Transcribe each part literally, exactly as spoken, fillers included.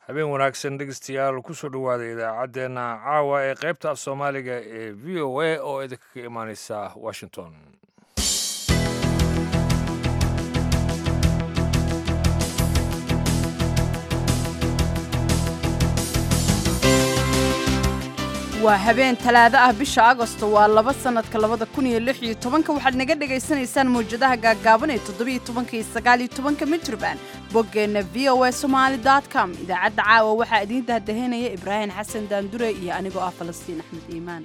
habeen wanaagsan dhegeystayaal kusoo dhowaada idaacaddeenna caawa ee qaybta af soomaaliga ee v o a oo idinkaga imaaneysa washington. waa habeen talaado ah bisha agosto waa laba sanadka labada kun iyo lix iyo tobanka waxaad naga dhagaysanaysaan mawjadaha gaagaaban ee toddobiyo tobanka iyo sagaal iyo tobanka midraband boggeenna v o a somali dot com idaacadda caawa waxaa idiin dahdahinaya ibraahim xasan daandure iyo anigoo ah falastiin axmed iimaan.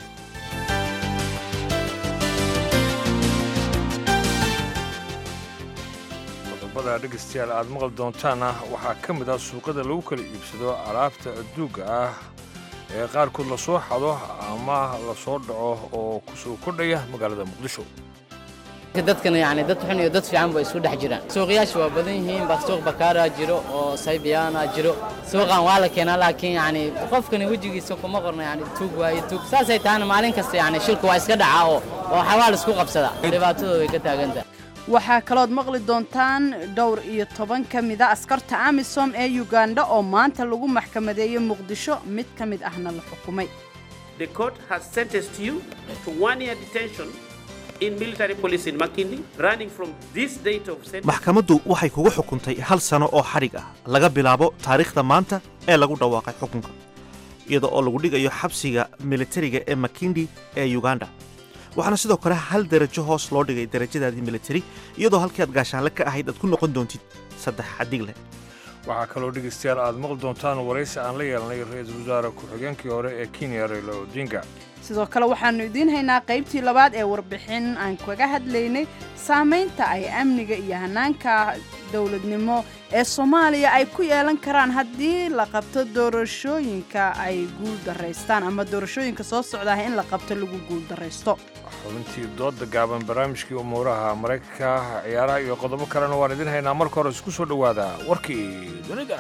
qodobada dhegeystayaal aad maqli doontaana waxaa ka mid ah suuqada lagu kala iibsado alaabta adduunka ah ee qaarkood la soo xado ama la soo dhaco oo ku soo kordhaya magaalada muqdisho. dadkan yani dad xun iyo dad fiican ba isku dhex jiraan. suuqyaashu waa badan yihiin, baa suuq bakaara jiro oo saybiyaana jiro. suuqan waa la keenaa laakiin yani qofkani wajigiisa kuma qorna yani tuug waaye tuug. saasay taana maalin kasta yani shilku waa iska dhacaa oo oo xawaal isku qabsada. dhibaatadu way ka taagantahay. waxaa kalood maqli doontaan dhowr iyo toban ka mida askarta amisom ee uganda oo maanta lagu maxkamadeeyey muqdisho mid ka mid ahna la xukumay. The court has sentenced you to one year detention in military police in Makindi running from this date of sentence. maxkamaddu waxay kugu xukuntay hal sano oo xarig ah laga bilaabo taariikhda maanta ee lagu dhawaaqay xukunka iyada oo lagu dhigayo xabsiga militariga ee Makindi ee Uganda. waxaana sidoo kale hal darajo hoos loo dhigay darajadaadii military iyadoo halkii aad gaashaanle ka ahayd aad ku noqon doontid saddex xadig leh. waxaa kaloo dhegeystayaal aad maqli doontaan waraysi aan la yeelnay ra-iisul wasaare ku-xigeenkii hore ee Kenya Raila Odinga. sidoo kale waxaannu idiin haynaa qaybtii labaad ee warbixin aan kaga hadlaynay saamaynta ay amniga iyo hanaanka dowladnimo ee Soomaaliya ay ku yeelan karaan haddii la qabto doorashooyinka ay guul daraystaan ama doorashooyinka soo socda in la qabto lagu guul daraysto. xubintii dooda gaaban barnaamijkii umuuraha Mareykanka ciyaaraha iyo qodobo kalena waan idin haynaa. marka hore isku soo dhowaada warkii dunida.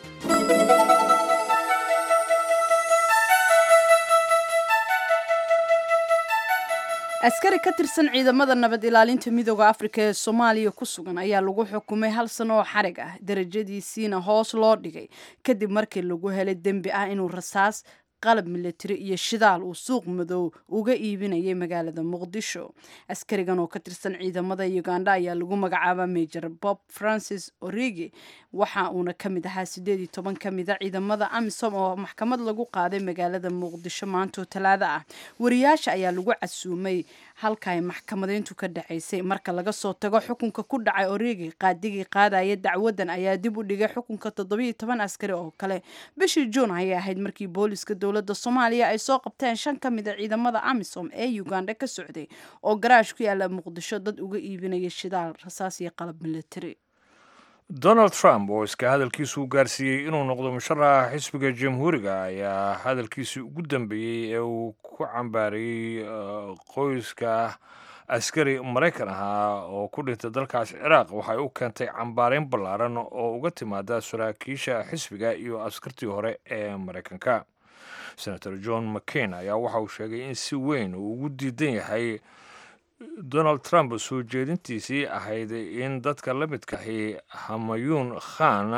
askari ka tirsan ciidamada nabad ilaalinta midooda Afrika ee Soomaaliya ku sugan ayaa lagu xukumay hal sano oo xarig ah darajadiisiina hoos loo dhigay kadib markii lagu helay dembi ah inuu rasaas qalab military iyo shidaal uu suuq madow uga iibinayay magaalada Muqdisho. askarigan oo ka tirsan ciidamada Uganda ayaa lagu magacaabaa Major Bob Francis Origi waxa uuna ka mid ahaa siddeed iyo toban ka mid ah ciidamada Amisom oo maxkamad lagu qaaday magaalada Muqdisho maanta talaado ah. wariyaasha ayaa lagu casuumay halka ay maxkamadeyntu ka dhacaysay. marka laga soo tago xukunka ku dhacay Origi, qaadigii qaadaya dacwadan ayaa dib u dhigay xukunka toddobiyo toban askari oo kale. bishii June ayay ahayd markii booliska dowladda Soomaaliya ay soo qabteen shan ka mid ah ciidamada Amisom ee Uganda ka socday oo garaash ku yaala Muqdisho dad uga iibinaya shidaal, rasaas iyo qalab military. Donald Trump oo iska hadalkiisu gaarsiiyey inuu noqdo musharaxa xisbiga jamhuuriga ayaa hadalkiisii ugu dambeeyey ee uu ku cambaariyey qoyska askari Maraykan ahaa oo ku dhintay dalkaas Ciraaq waxay u keentay cambaareyn ballaaran oo uga timaada saraakiisha xisbiga iyo askartii hore ee Maraykanka. Senator John McCain ayaa waxa uu sheegay in si weyn uu ugu diidan yahay Donald Trump soo jeedintiisii ahayd in dadka la midkahi Hamayun Khan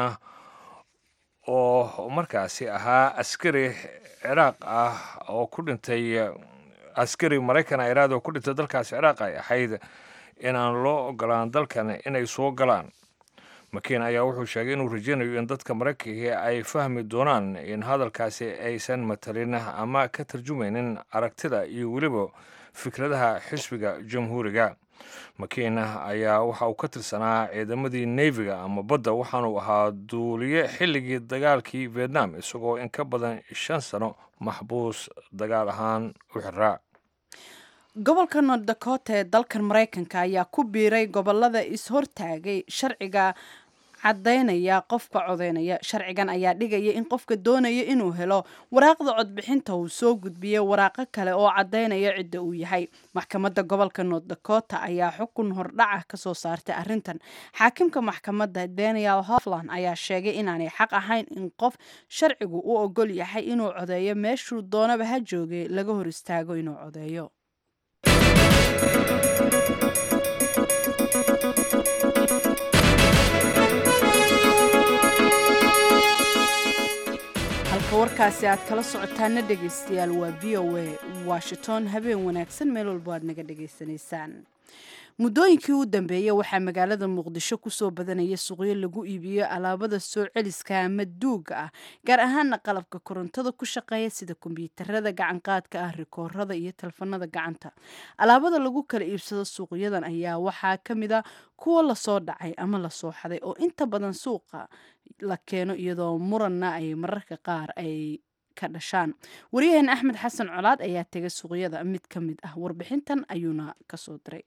oo markaasi ahaa askari Ciraaq ah oo ku dhintay askari Maraykan Ciraaq oo ku dhintay dalkaas Ciraaq ay ahayd inaan loo ogolaan dalkan inay soo galaan. McCain ayaa wuxuu sheegay inuu rajaynayo in dadka Maraykanka ay fahmi doonaan in hadalkaasi aysan matalin ama ka tarjumaynin aragtida iyo weliba fikradaha xisbiga jamhuuriga. McCain ayaa waxa uu ka tirsanaa ciidamadii Navy-ga ama badda waxaana uu ahaa duuliye xilligii dagaalkii Vietnam isagoo in ka badan shan sano maxbuus dagaal ahaan u xiraa. gobolka North Dakota ee dalkan Mareykanka ayaa ku biiray gobolada is-hortaagay sharciga cadaynaya qofka codeynaya. sharcigan ayaa dhigaya in qofka doonaya inuu helo waraaqda codbixinta uu soo gudbiyo waraaqo kale oo cadaynaya cidda uu yahay. maxkamadda gobolka North Dakota ayaa xukun hordhac ka soo saartay arrintan. xaakimka maxkamadda Daniel Hofland ayaa sheegay inaanay xaq ahayn in qof sharcigu u ogol yahay inuu codeeyo meeshuu doonaba ha joogay laga hor istaago inuu codeeyo. warkaasi aad kala socotaana dhegaystayaal waa v o a washington habeen wanaagsan meel walbo aad naga dhegaysanaysaan muddooyinkii u dambeeyey waxaa magaalada muqdisho kusoo badanaya suuqyo lagu iibiyo alaabada soo celiska ama duuga ah gaar ahaana qalabka korontada ku shaqeeya sida kombiyuutarada gacanqaadka ah rikoorada iyo telefanada gacanta alaabada lagu kala iibsado suuqyadan ayaa waxaa ka mid a kuwa lasoo dhacay ama lasoo xaday oo inta badan suuqa la keeno iyadoo muranna ay mararka qaar ay ka dhashaan waryaheena axmed xasan colaad ayaa tegay suuqyada mid ka mid ah warbixintan ayuuna kasoo diray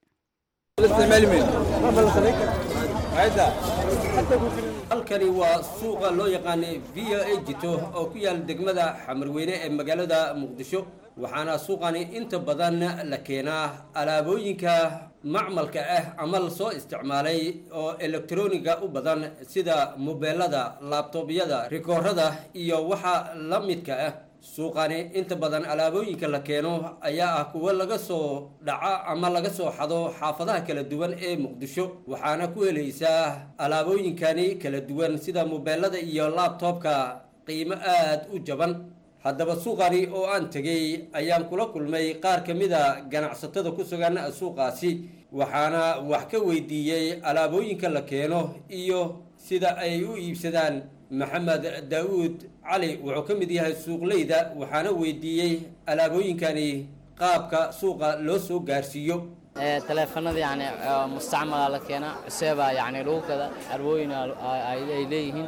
halkani waa suuqa loo yaqaanay via ejito oo ku yaal degmada xamarweyne ee magaalada muqdisho waxaana suuqani inta badan la keenaa alaabooyinka macmalka ah ama la soo isticmaalay oo elektroniga u badan sida mobeelada laabtoobyada rikoorada iyo waxa la midka ah suuqani inta badan alaabooyinka la keeno ayaa ah kuwa laga soo dhaca ama laga soo xado xaafadaha kala duwan ee muqdisho waxaana ku helaysaa alaabooyinkani kala duwan sida mobeelada iyo laabtoobka qiimo aad u jaban haddaba suuqani oo aan tegay ayaan kula kulmay qaar ka mid a ganacsatada ku sugan suuqaasi waxaana wax ka weydiiyey alaabooyinka la keeno iyo sida ay u iibsadaan maxamed daawuud cali wuxuu ka mid yahay suuqleyda waxaana weydiiyey alaabooyinkani qaabka suuqa loo soo gaarsiiyo teleefanada yani mustacmala la keena cuseeba yani lagu gada arbooyin ay leeyihiin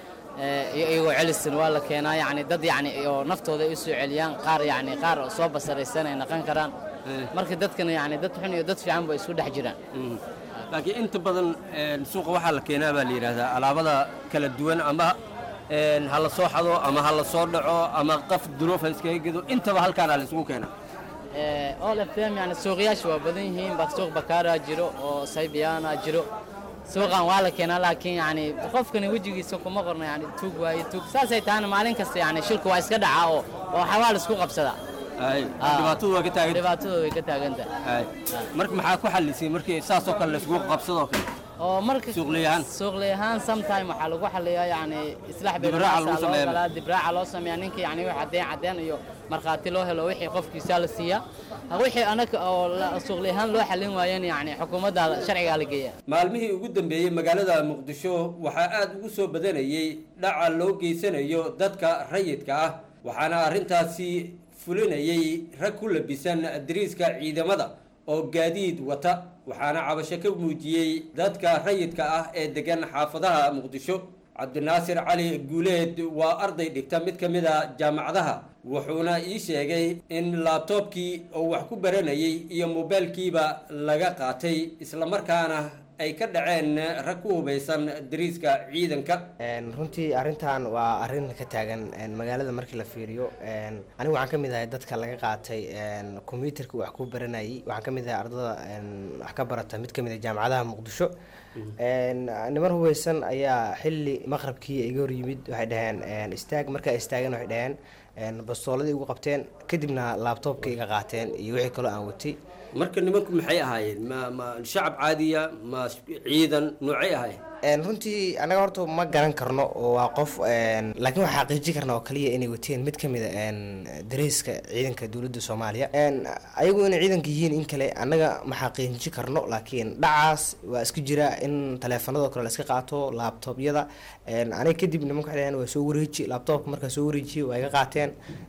iyagoo celistan waa la keenaa yani dad yani oo naftooda ay soo celiyaan qaar yani qaar soo basaraysan ay naqan karaan marka dadkana yani dad xun iyo dad fiican bay isku dhex jiraan laakiin inta badan suuqa waxaa la keenaa baa la yidhaahdaa alaabada kala duwan ama ha la soo xado ama ha la soo dhaco ama qaf duruufa iskaga gedo intaba halkaana la isugu keenaa all of them yani suuqyaasha waa badan yihiin baa suuq bakaara jiro oo saybiyaana jiro suuqan waa la keenaa laakiin yani qofkani wejigiisa kuma qorna yani tuug waaye tuug saasay tahana maalin kasta yani shilku waa iska dhacaa oo oo xawaal isku qabsadaa dhibaatadu waa ka taagan dhibaatadu way ka taagantahay marka maxaa ku xallisay markii saas oo kale la isugu qabsadoo kale oo marka suuqleeyahan suuqleeyahan sometime waxa lagu xalliyaa yani islaax beeraaca dibraaca loo sameeyaa ninka yani wax cadeen cadeen iyo markhaati loo helo wixii qofkiisa la siiya wixii anaga oo suuqleeyahan loo xallin waayeen yani xukuumadda sharciga la geeyaa maalmihii ugu dambeeyey magaalada muqdisho waxaa aad ugu soo badanayay dhaca loo geysanayo dadka rayidka ah waxaana arrintaasi fulinayay rag ku labisan dariiska ciidamada oo gaadiid wata waxaana cabasho ka muujiyey dadka rayidka ah ee degan xaafadaha muqdisho cabdinaasir cali guuleed waa arday dhigta mid ka mid a jaamacadaha wuxuuna ii sheegay in laabtoobkii oo wax ku baranayay iyo mobeelkiiba laga qaatay islamarkaana ay ka dhaceen rag ku hubaysan dariiska ciidanka runtii arrintan waa arrin ka taagan magaalada markii la fiiriyo anigu waxaan ka mid ahay dadka laga qaatay kombiyuutarka wax ku baranayay waxaan ka mid ahay ardada wax ka barata mid ka mid ah jaamacadaha muqdisho niman hubaysan ayaa xilli maqrabkii iga hor yimid waxay dhaheen istaag markaa istaageen waxay dhaheen bastooladii ugu qabteen kadibna laabtoobka iga qaateen iyo wixii kaloo aan watay marka nimanku maxay ahaayeen ma ma shacab caadiya ma ciidan noocay ahaayeen runtii anaga horta ma garan karno oo waa qof laakiin waxaa xaqiijin karna oo kaliya inay wateen mid ka mid a dariiska ciidanka dowladda soomaaliya ayagu inay ciidanka yihiin in kale annaga ma xaqiijin karno laakiin dhacaas waa isku jira in taleefanadoo kale la iska qaato laabtoobyada aniga kadib nimanka waxay dhaheen waa soo wareeji laabtoobka markaa soo wareejiye waa iga qaateen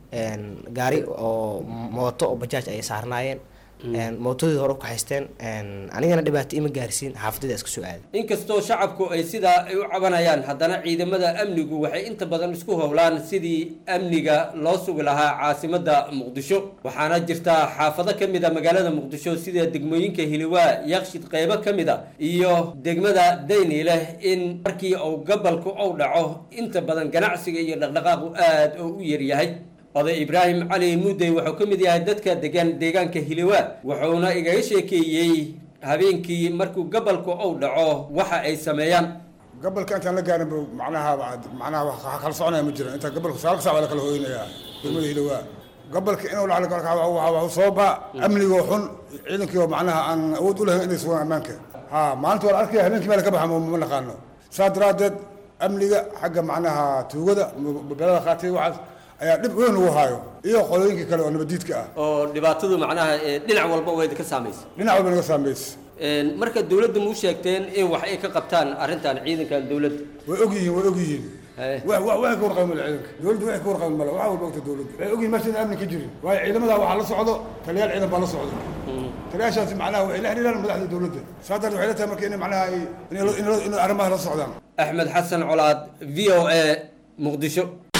gaari oo mooto oo bajaaj ayay saarnaayeen mootadii hore u kaxaysteen anigana dhibaato ima gaarsiin xaafadada iska soo aaday inkastoo shacabku ay sidaa ay u cabanayaan haddana ciidamada amnigu waxay inta badan isku howlaan sidii amniga loo sugi lahaa caasimadda muqdisho waxaana jirta xaafado ka mid a magaalada muqdisho sida degmooyinka hiliwaa yaqshid qaybo ka mid a iyo degmada dayniileh in markii uu gabalku uu dhaco inta badan ganacsiga iyo dhaqdhaqaaqu aad oo u yaryahay oday ibraahim cali muudey wuxuu ka mid yahay dadka degan deegaanka hiliwaa wuxuuna igaga sheekeeyey habeenkii markuu gabalku uu dhaco waxa ay sameeyaan gabalka intaan la gaarin macnaha macnaha wax kala soconaya ma jiro inta gabalku saalka saac la kala hooynayaa degmada hiliwaa gabalka inuu lacag waxa soo ba amniga xun ciidankii oo macnaha aan awood u lahayn inay sugaan ammaanka ha maanta war arkay habeenkii meel ka baxmo ma naqaano saa daraadeed amniga xagga macnaha tuugada mobeelada qaatay waxaas ayaa dhib weyn ugu hayo iyo qolooyinkii kale oo nabadiidka ah oo dhibaatadu macnaha dhinac walba way ka saameysay dhinac walba naga saameysay marka dawladda mu sheegteen in wax ay ka qabtaan arrintan ciidankan dawladda way og yihiin way og yihiin wax wax wax ka warqabay ciidanka dawladdu wax ka warqabay mala waxa walba ogta dawladdu way og yihiin meesha amni ka jirin waayo ciidamada waxa la socdo taliyaal ciidan baa la socdo taliyaashaasi macnaha way la xiriiraan madaxda dawladda saadar waxay la tahay markii in macnaha in in arrimaha la socdaan axmed xasan colaad v o a muqdisho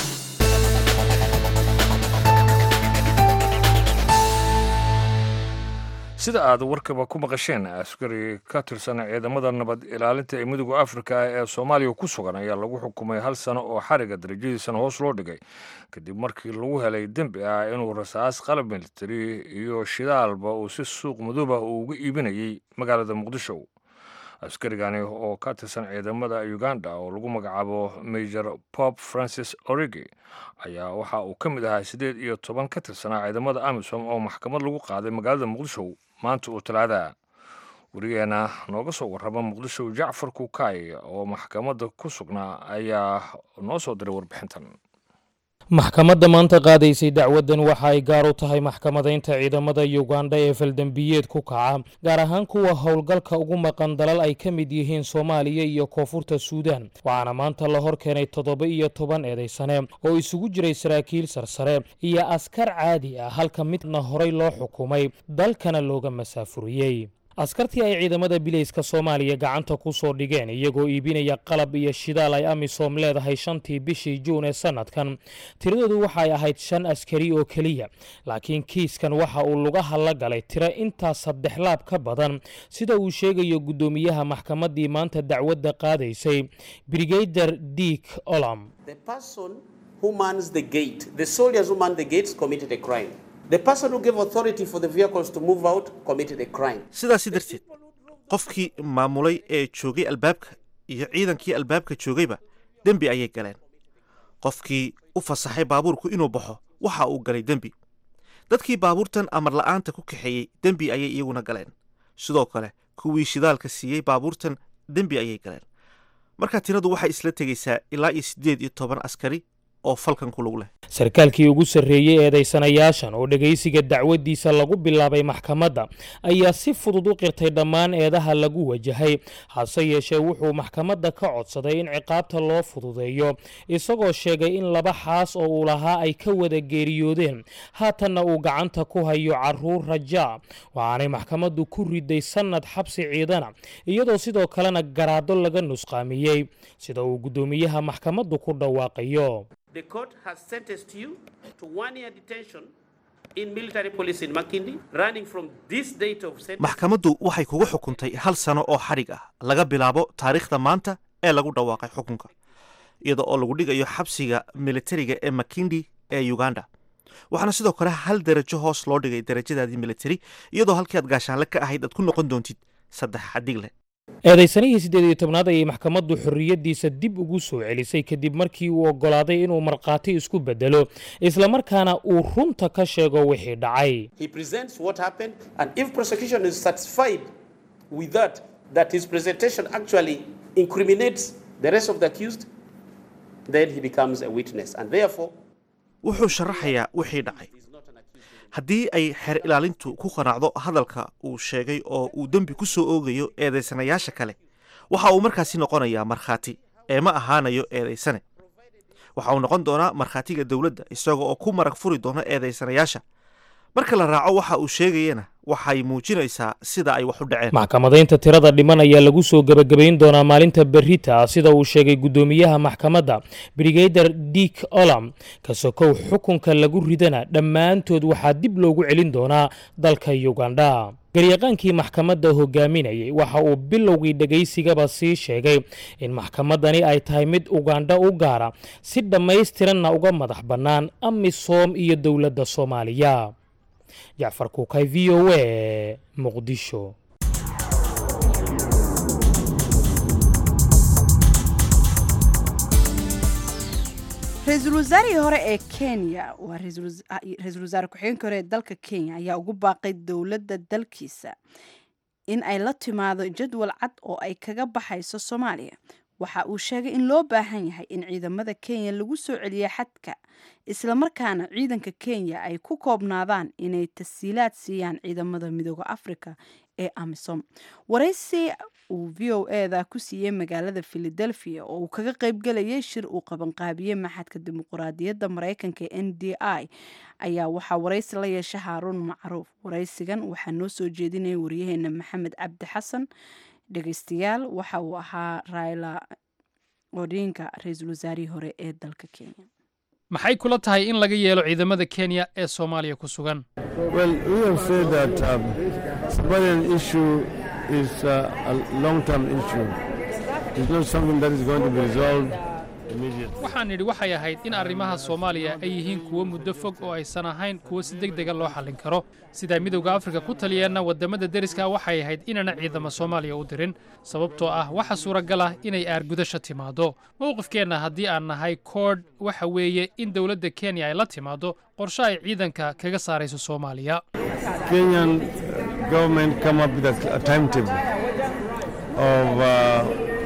sida aad warkaba ku maqasheen askari ka tirsan ciidamada nabad ilaalinta ee midowga afrika ee soomaaliya ku sugan ayaa lagu xukumay hal sano oo xariga darajadiisana hoos loo dhigay kadib markii lagu helay dembi ah inuu rasaas qalab militari iyo shidaalba uu si suuq madooba uu uga iibinayay magaalada muqdisho askarigani oo ka tirsan ciidamada uganda oo lagu magacaabo major pop francis origi ayaa waxa uu ka mid ahaa siddeed iyo toban ka tirsanaa ciidamada amisom oo maxkamad lagu qaaday magaalada muqdisho maanta oo talaada warigeena nooga soo warrama muqdisho jacfar kukaay oo maxkamadda ku sugnaa ayaa noo soo diray warbixintan maxkamadda maanta qaadaysay dacwaddan waxa ay gaar u tahay maxkamadaynta ciidamada uganda ee faldambiyeed ku kaca gaar ahaan kuwa howlgalka ugu maqan dalal ay ka mid yihiin soomaaliya iyo koonfurta suudaan waxaana maanta la hor keenay toddoba iyo toban eedaysane oo isugu jiray saraakiil sarsare iyo askar caadi ah halka midna horay loo xukumay dalkana looga masaafuriyey askartii ay ciidamada bilayska soomaaliya gacanta ku soo dhigeen iyagoo iibinaya qalab iyo shidaal ay amisom leedahay shantii bishii juun ee sanadkan tiradoodu waxay ahayd shan askari oo keliya laakiin kiiskan waxa uu lugaha la galay tiro intaa saddex laab ka badan sida uu sheegayo guddoomiyaha maxkamaddii maanta dacwadda qaadaysay brigader dick olam The person who gave authority for the vehicles to move out committed a crime. sidaasi darteed qofkii maamulay ee joogay albaabka iyo ciidankii albaabka joogayba dembi ayay galeen qofkii u fasaxay baabuurku inuu baxo waxa uu galay dembi dadkii baabuurtan amar la'aanta ku kaxeeyey dembi ayay iyaguna galeen sidoo kale kuwii shidaalka siiyey baabuurtan dembi ayay galeen marka tiradu waxay isla tegaysaa ilaa iyo siddeed iyo toban askari oo falkan ku lug leh sarkaalkii ugu sarreeyey eedaysanayaashan oo dhegaysiga dacwaddiisa lagu bilaabay maxkamadda ayaa si fudud u qirtay dhammaan eedaha lagu wajahay hase yeeshee wuxuu maxkamadda ka codsaday in ciqaabta loo fududeeyo isagoo sheegay in laba xaas oo uu lahaa ay ka wada geeriyoodeen haatanna uu gacanta ku hayo carruur rajaa waxaanay maxkamaddu ku riday sannad xabsi ciidana iyadoo sidoo kalena garaado laga nusqaamiyey sida uu guddoomiyaha maxkamaddu ku dhawaaqayo The court has sentenced you to one year detention in military police in Makindi, running from this date of sentence. maxkamaddu waxay kugu xukuntay hal sano oo xarig ah laga bilaabo taariikhda maanta ee lagu dhawaaqay xukunka iyada oo lagu dhigayo xabsiga militariga ee Makindi ee Uganda waxaana sidoo kale hal darajo hoos loo dhigay darajadaadii military iyadoo halkii aad gaashaanle ka ahayd aad ku noqon doontid saddex xadig leh eedaysanihii siddeed iyo tobnaad ayay maxkamaddu xorriyaddiisa dib ugu soo celisay kadib markii uu oggolaaday inuu markhaati isku beddelo islamarkaana uu runta ka sheego wixii dhacay He presents what happened, and if prosecution is satisfied with that, that his presentation actually incriminates the rest of the accused, then he becomes a witness, and therefore wuxuu sharaxayaa wixii dhacay haddii ay xeer ilaalintu ku qanacdo hadalka uu sheegay oo uu dembi ku soo oogayo eedaysanayaasha kale waxa uu markaasi noqonayaa markhaati ee ma ahaanayo eedaysane waxa uu noqon doonaa markhaatiga dowladda isaga oo ku marag furi doona eedaysanayaasha marka la raaco waxa uu sheegayana waxay muujinaysaa sida ay wax u dhaceen maxkamadaynta tirada dhiman ayaa lagu soo gabagabayn doonaa maalinta berrita sida uu sheegay guddoomiyaha maxkamadda brigader dick olam ka sokow xukunka lagu ridana dhammaantood waxaa dib loogu celin doonaa dalka uganda garyaqaankii maxkamadda hogaaminayay waxa uu bilowgii dhegaysigaba sii sheegay in maxkamaddani ay tahay mid uganda u gaara si dhammaystiranna uga madax bannaan amisom iyo dowladda soomaaliya jacfar kuukay v o a muqdisho ra-iisul wasaarihii hore ee kenya waa ra-iisul wasaare ku-xigeenka hore ee dalka kenya ayaa ugu baaqay dowladda dalkiisa in ay la timaado jadwal cad oo ay kaga baxayso soomaaliya waxa uu sheegay in loo baahan yahay in ciidamada Kenya lagu soo celiyo xadka isla markaana ciidanka Kenya ay ku koobnaadaan inay tasiilaad siiyaan ciidamada midowga Afrika ee AMISOM. Waraysi uu V O A da ku siiyay magaalada Philadelphia oo uu kaga qayb galayay shir uu qaban qaabiyay maxadka dimuqraadiyadda Mareykanka ee N D I ayaa waxaa waraysi la yeeshay Haaruun Macruuf. Waraysigan waxaa noo soo jeedinayay wariyaheena Maxamed Cabdi Xasan. dhegaystayaal waxa uu ahaa Raila Odinga ra'iisul wasaarihii hore ee dalka Kenya. maxay kula tahay in laga yeelo ciidamada Kenya ee Soomaaliya ku sugan? Well, we have said that um, Somalian issue is uh, a long-term issue. It's not something that is going to be resolved immediately. waxaan nidhi waxay ahayd in arrimaha Soomaaliya ay yihiin kuwo muddo fog oo aysan ahayn kuwo si degdeg ah loo xallin karo. sida midowga Afrika ku taliyana wadamada deriska waxay ahayd inana ciidamada Soomaaliya u dirin sababtoo ah waxa suuragal ah inay aargudasho timaado. mowqifkeena haddii aan nahay kood waxa weeye in dawladda Kenya ay la timaado qorshe ay ciidanka kaga saarayso Soomaaliya. Kenyan government come up with a, a timetable of uh,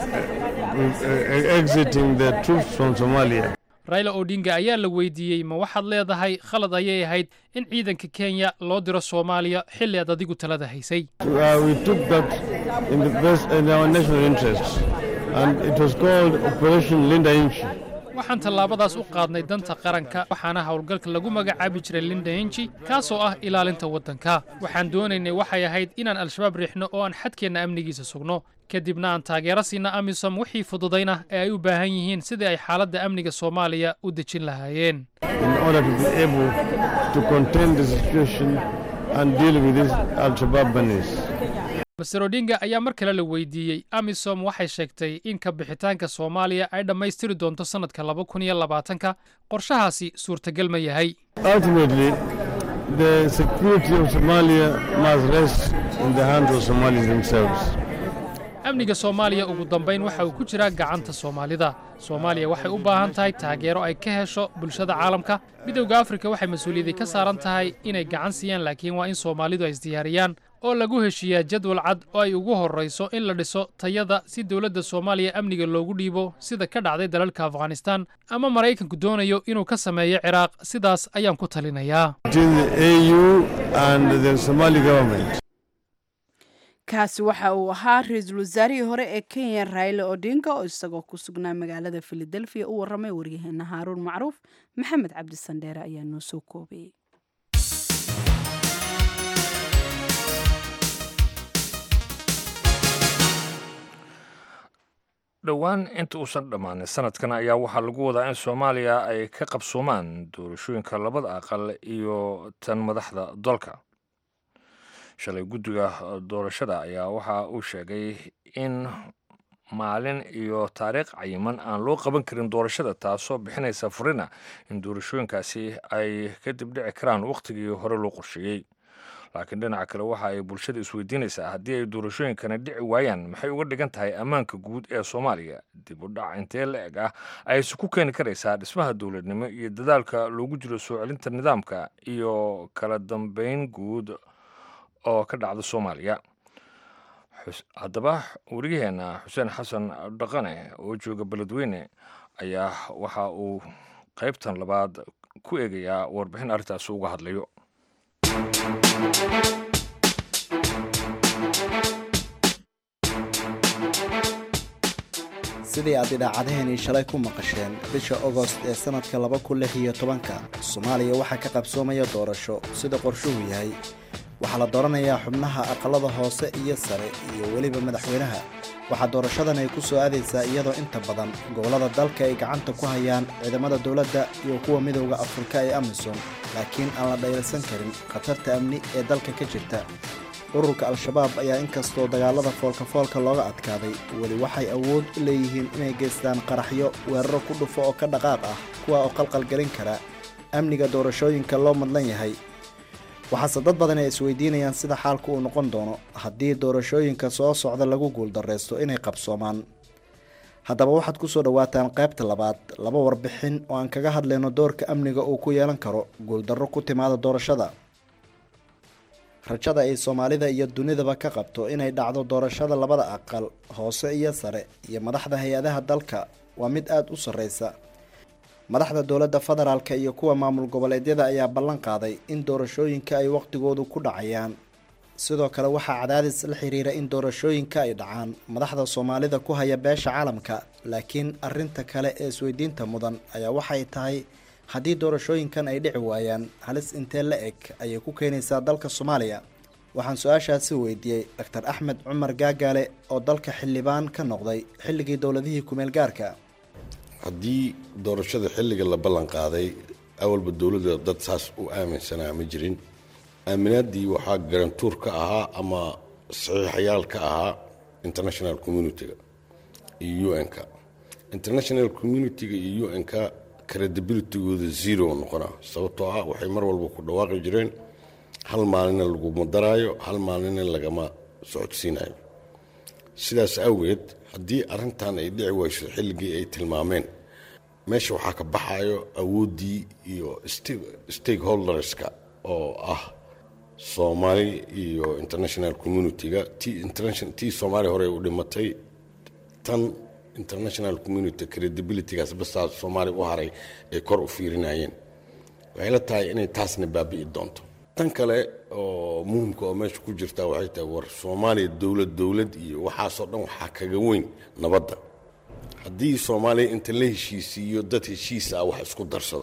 exiting the troops from Somalia. Raila Odinga ayaa la weydiiyey ma waxaad leedahay khalad ayay ahayd in ciidanka Kenya loo diro Soomaaliya xilli aad adigu talada haysay. Uh, we took that in the best in our national interest and it was called Operation Linda Inchi. waxaan tallaabadaas u qaadnay danta qaranka waxaana howlgalka lagu magacaabi jiray Linda Inchi kaasoo ah ilaalinta waddanka. waxaan doonaynay waxay ahayd inaan al-shabaab riixno oo aan xadkeena amnigiisa sugno kadibna aan taageero siina AMISOM wixii fududayna ee ay u baahan yihiin sidii ay xaaladda amniga Soomaaliya u dejin lahaayeen. In order to be able to contain the situation and deal with this al-Shabaab menace. Mister Odinga ayaa mar kale la weydiiyey AMISOM waxay sheegtay in ka bixitaanka Soomaaliya ay dhammaystiri doonto sanadka laba kun iyo labaatanka qorshahaasi suurtagal ma yahay. Ultimately, the security of Somalia must rest in the hands of Somalis themselves. amniga Soomaaliya ugu dambeyn waxa uu ku jiraa gacanta Soomaalida. Soomaaliya waxay u baahan tahay taageero ay ka hesho bulshada caalamka. midowga Afrika waxay mas'uuliyad ka saaran tahay inay gacan siiyaan laakiin waa in Soomaalidu ay isdiyaariyaan oo lagu heshiiyaa jadwal cad oo ay ugu horeyso in la dhiso tayada si dawladda Soomaaliya amniga loogu dhiibo sida ka dhacday dalalka Afghanistan ama Mareykanku doonayo inuu ka sameeyo Ciraaq. sidaas ayaan ku talinayaa. Between the A U and the Somali government. kaasi waxa uu ahaa ra'iisul wasaarihii hore ee Kenya Raila Odinga oo isagoo ku sugnaa magaalada Philadelphia u waramay wariyaheena Haaruun Macruuf. Maxamed Cabdi Sandheere ayaa noo soo koobay. dhowaan inta uusan dhammaanin sanadkan ayaa waxaa lagu wadaa in Soomaaliya ay ka qabsoomaan doorashooyinka labada aqal iyo tan madaxda dalka. shalay guddiga doorashada ayaa waxa uu sheegay in maalin iyo taariikh cayiman aan loo qaban karin doorashada taasoo bixinaysa furina in doorashooyinkaasi ay kadib dhici karaan wakhtigii hore loo qorsheeyey. laakiin dhinaca kale waxa ay bulshada isweydiinaysaa haddii ay doorashooyinkana dhici waayaan maxay uga dhigan tahay ammaanka guud ee Soomaaliya. dib u dhac intee la-eg ah ayse ku keeni karaysaa dhismaha dowladnimo iyo dadaalka loogu jiro soo celinta nidaamka iyo kala dambeyn guud oo ka dhacda Soomaaliya. haddaba wariyaheena Xuseen Xasan Dhaqane oo jooga Beledweyne ayaa waxa uu qaybtan labaad ku eegayaa warbixin arrintaas uga hadlayo. sidii aad idaacadaheenii shalay ku maqasheen bisha Agost ee sanadka laba kun lix iyo tobanka Soomaaliya waxaa ka qabsoomaya doorasho sida qorshuhu yahay. waxaa la dooranayaa xubnaha aqalada hoose iyo sare iyo weliba madaxweynaha. waxaa doorashadan ay ku soo aadaysaa iyadoo inta badan gobollada dalka ay gacanta ku hayaan ciidamada dowladda iyo kuwa midowga Afrika ee AMISOM laakiin aan la dhayalsan karin khatarta amni ee dalka ka jirta. ururka al-shabaab ayaa inkastoo dagaalada foolka-foolka looga adkaaday weli waxay awood u leeyihiin inay geystaan qaraxyo weeraro ku dhufo oo ka dhaqaaq ah kuwa oo qalqalgelin kara amniga doorashooyinka loo madlan yahay. waxaase dad badan ay isweydiinayaan sida xaalku uu noqon doono haddii doorashooyinka soo socda lagu guuldareysto inay qabsoomaan. haddaba waxaad ku soo dhawaataan qaybta labaad laba warbixin oo aan kaga hadlayno doorka amniga uu ku yeelan karo guuldarro ku timaada doorashada. rajada ay soomaalida iyo dunidaba ka qabto inay dhacdo doorashada labada aqal hoose iyo sare iyo madaxda hay-adaha dalka waa mid aada u sarreysa. madaxda dowladda federaalka iyo kuwa maamul goboleedyada ayaa ballan qaaday in doorashooyinka ay waqtigoodu ku dhacayaan. sidoo kale waxaa cadaadis la xiriira in doorashooyinka ay dhacaan madaxda soomaalida ku haya beesha caalamka. laakiin arinta kale ee isweydiinta mudan ayaa waxay tahay haddii doorashooyinkan ay dhici waayaan halis intee la eg ayay ku keenaysaa dalka Soomaaliya. waxaan su-aashaasi weydiiyey doctor Axmed Cumar Gaagaale oo dalka xildhibaan ka noqday xilligii dowladihii kumeel gaarka. haddii doorashada xilliga la ballan qaaday awalba dowladda dad saas u aaminsanaa ma jirin. aaminaadii waxaa garantuur ka ahaa ama saxiixayaal ka ahaa international community-ga iyo U N-ka. international community-ga iyo U N-ka credibility-gooda zero noqona sababtoo ah waxay mar walba ku dhawaaqi jireen hal maalina laguma daraayo hal maalina lagama socodsiinayo. sidaas awgeed haddii arrintan ay dhici wayso xilligii ay tilmaameen meesha waxaa ka baxayo awooddii iyo stakeholderska oo ah Soomaali iyo international community-ga tii Soomaali hore u dhimatay tan international community credibility-gaas basaa Soomaali u haray ay kor u fiirinayeen. waxay la tahay inay taasna baabi'i doonto. tan kale oo muhiimka oo meesha ku jirta waxay tahay war Soomaaliya dowlad dowlad iyo waxaasoo dhan waxaa kaga weyn nabadda. haddii Soomaaliya inta la heshiisiiyo dad heshiis ah wax isku darsado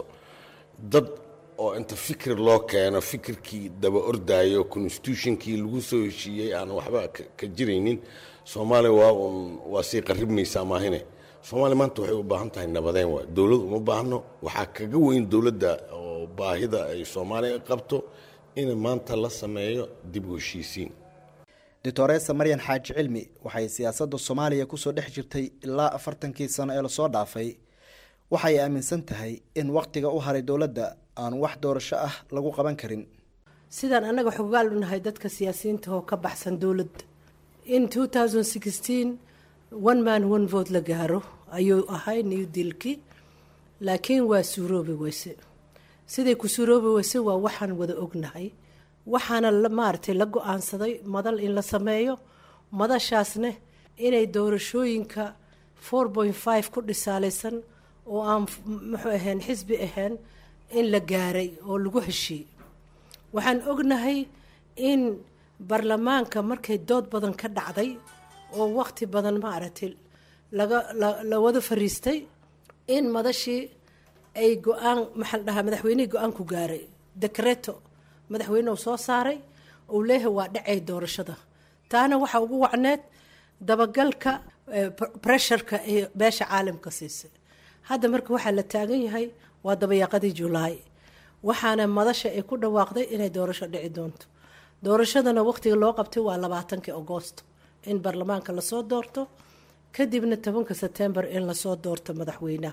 dad oo inta fikir loo keeno fikirkii daba ordaayo constitutionkii lagu soo heshiiyey aan waxba ka jiraynin Soomaaliya waa waa si qaribmaysa maahine. Soomaaliya maanta waxay u baahan tahay nabadeen waa dowlad uma baahno waxaa kaga weyn dowladda oo baahida ay Soomaaliya qabto in maanta la sameeyo dib u heshiisiin. Doctor Maryan Xaaji Cilmi waxay siyaasadda Soomaaliya ku soo dhex jirtay ilaa afartankii sano ee la soo dhaafay. waxay aaminsan tahay in waqtiga u haray dowladda aan wax doorasho ah lagu qaban karin. sidaan anaga xogaal u nahay dadka siyaasiyiinta oo ka baxsan dowladda in two thousand sixteen one man one vote la gaaro ayuu ahay New Deal-ki laakiin waa suuroobi weyse. siday ku suuroobi weyse waa waxaan wada ognahay waxaana la maartay la go'aansaday madal in la sameeyo madashaasna inay doorashooyinka four point five ku dhisaalaysan oo aan muxuu ahayn xisbi ahayn in la gaaray oo lagu heshiiyey. waxaan ognahay in baarlamaanka markay dood badan ka dhacday oo waqti badan maaragtay laga la wada fariistay in madashii ay go'aan maxal dhaha madaxweynaha go'aan ku gaaray decreto madaxweynuhu soo saaray oo leeyahay waa dhacay doorashada. taana waxa ugu wacneed dabagalka pressure-ka ee beesha caalamka siisay. hadda marka waxaa la taagan yahay waa dabayaaqadii July waxaana madasha ay ku dhawaaqday inay doorasho dhici doonto. doorashadana waqtiga loo qabtay waa labaatankii August in baarlamaanka la soo doorto kadibna tobanka September in la soo doorto madaxweynaha.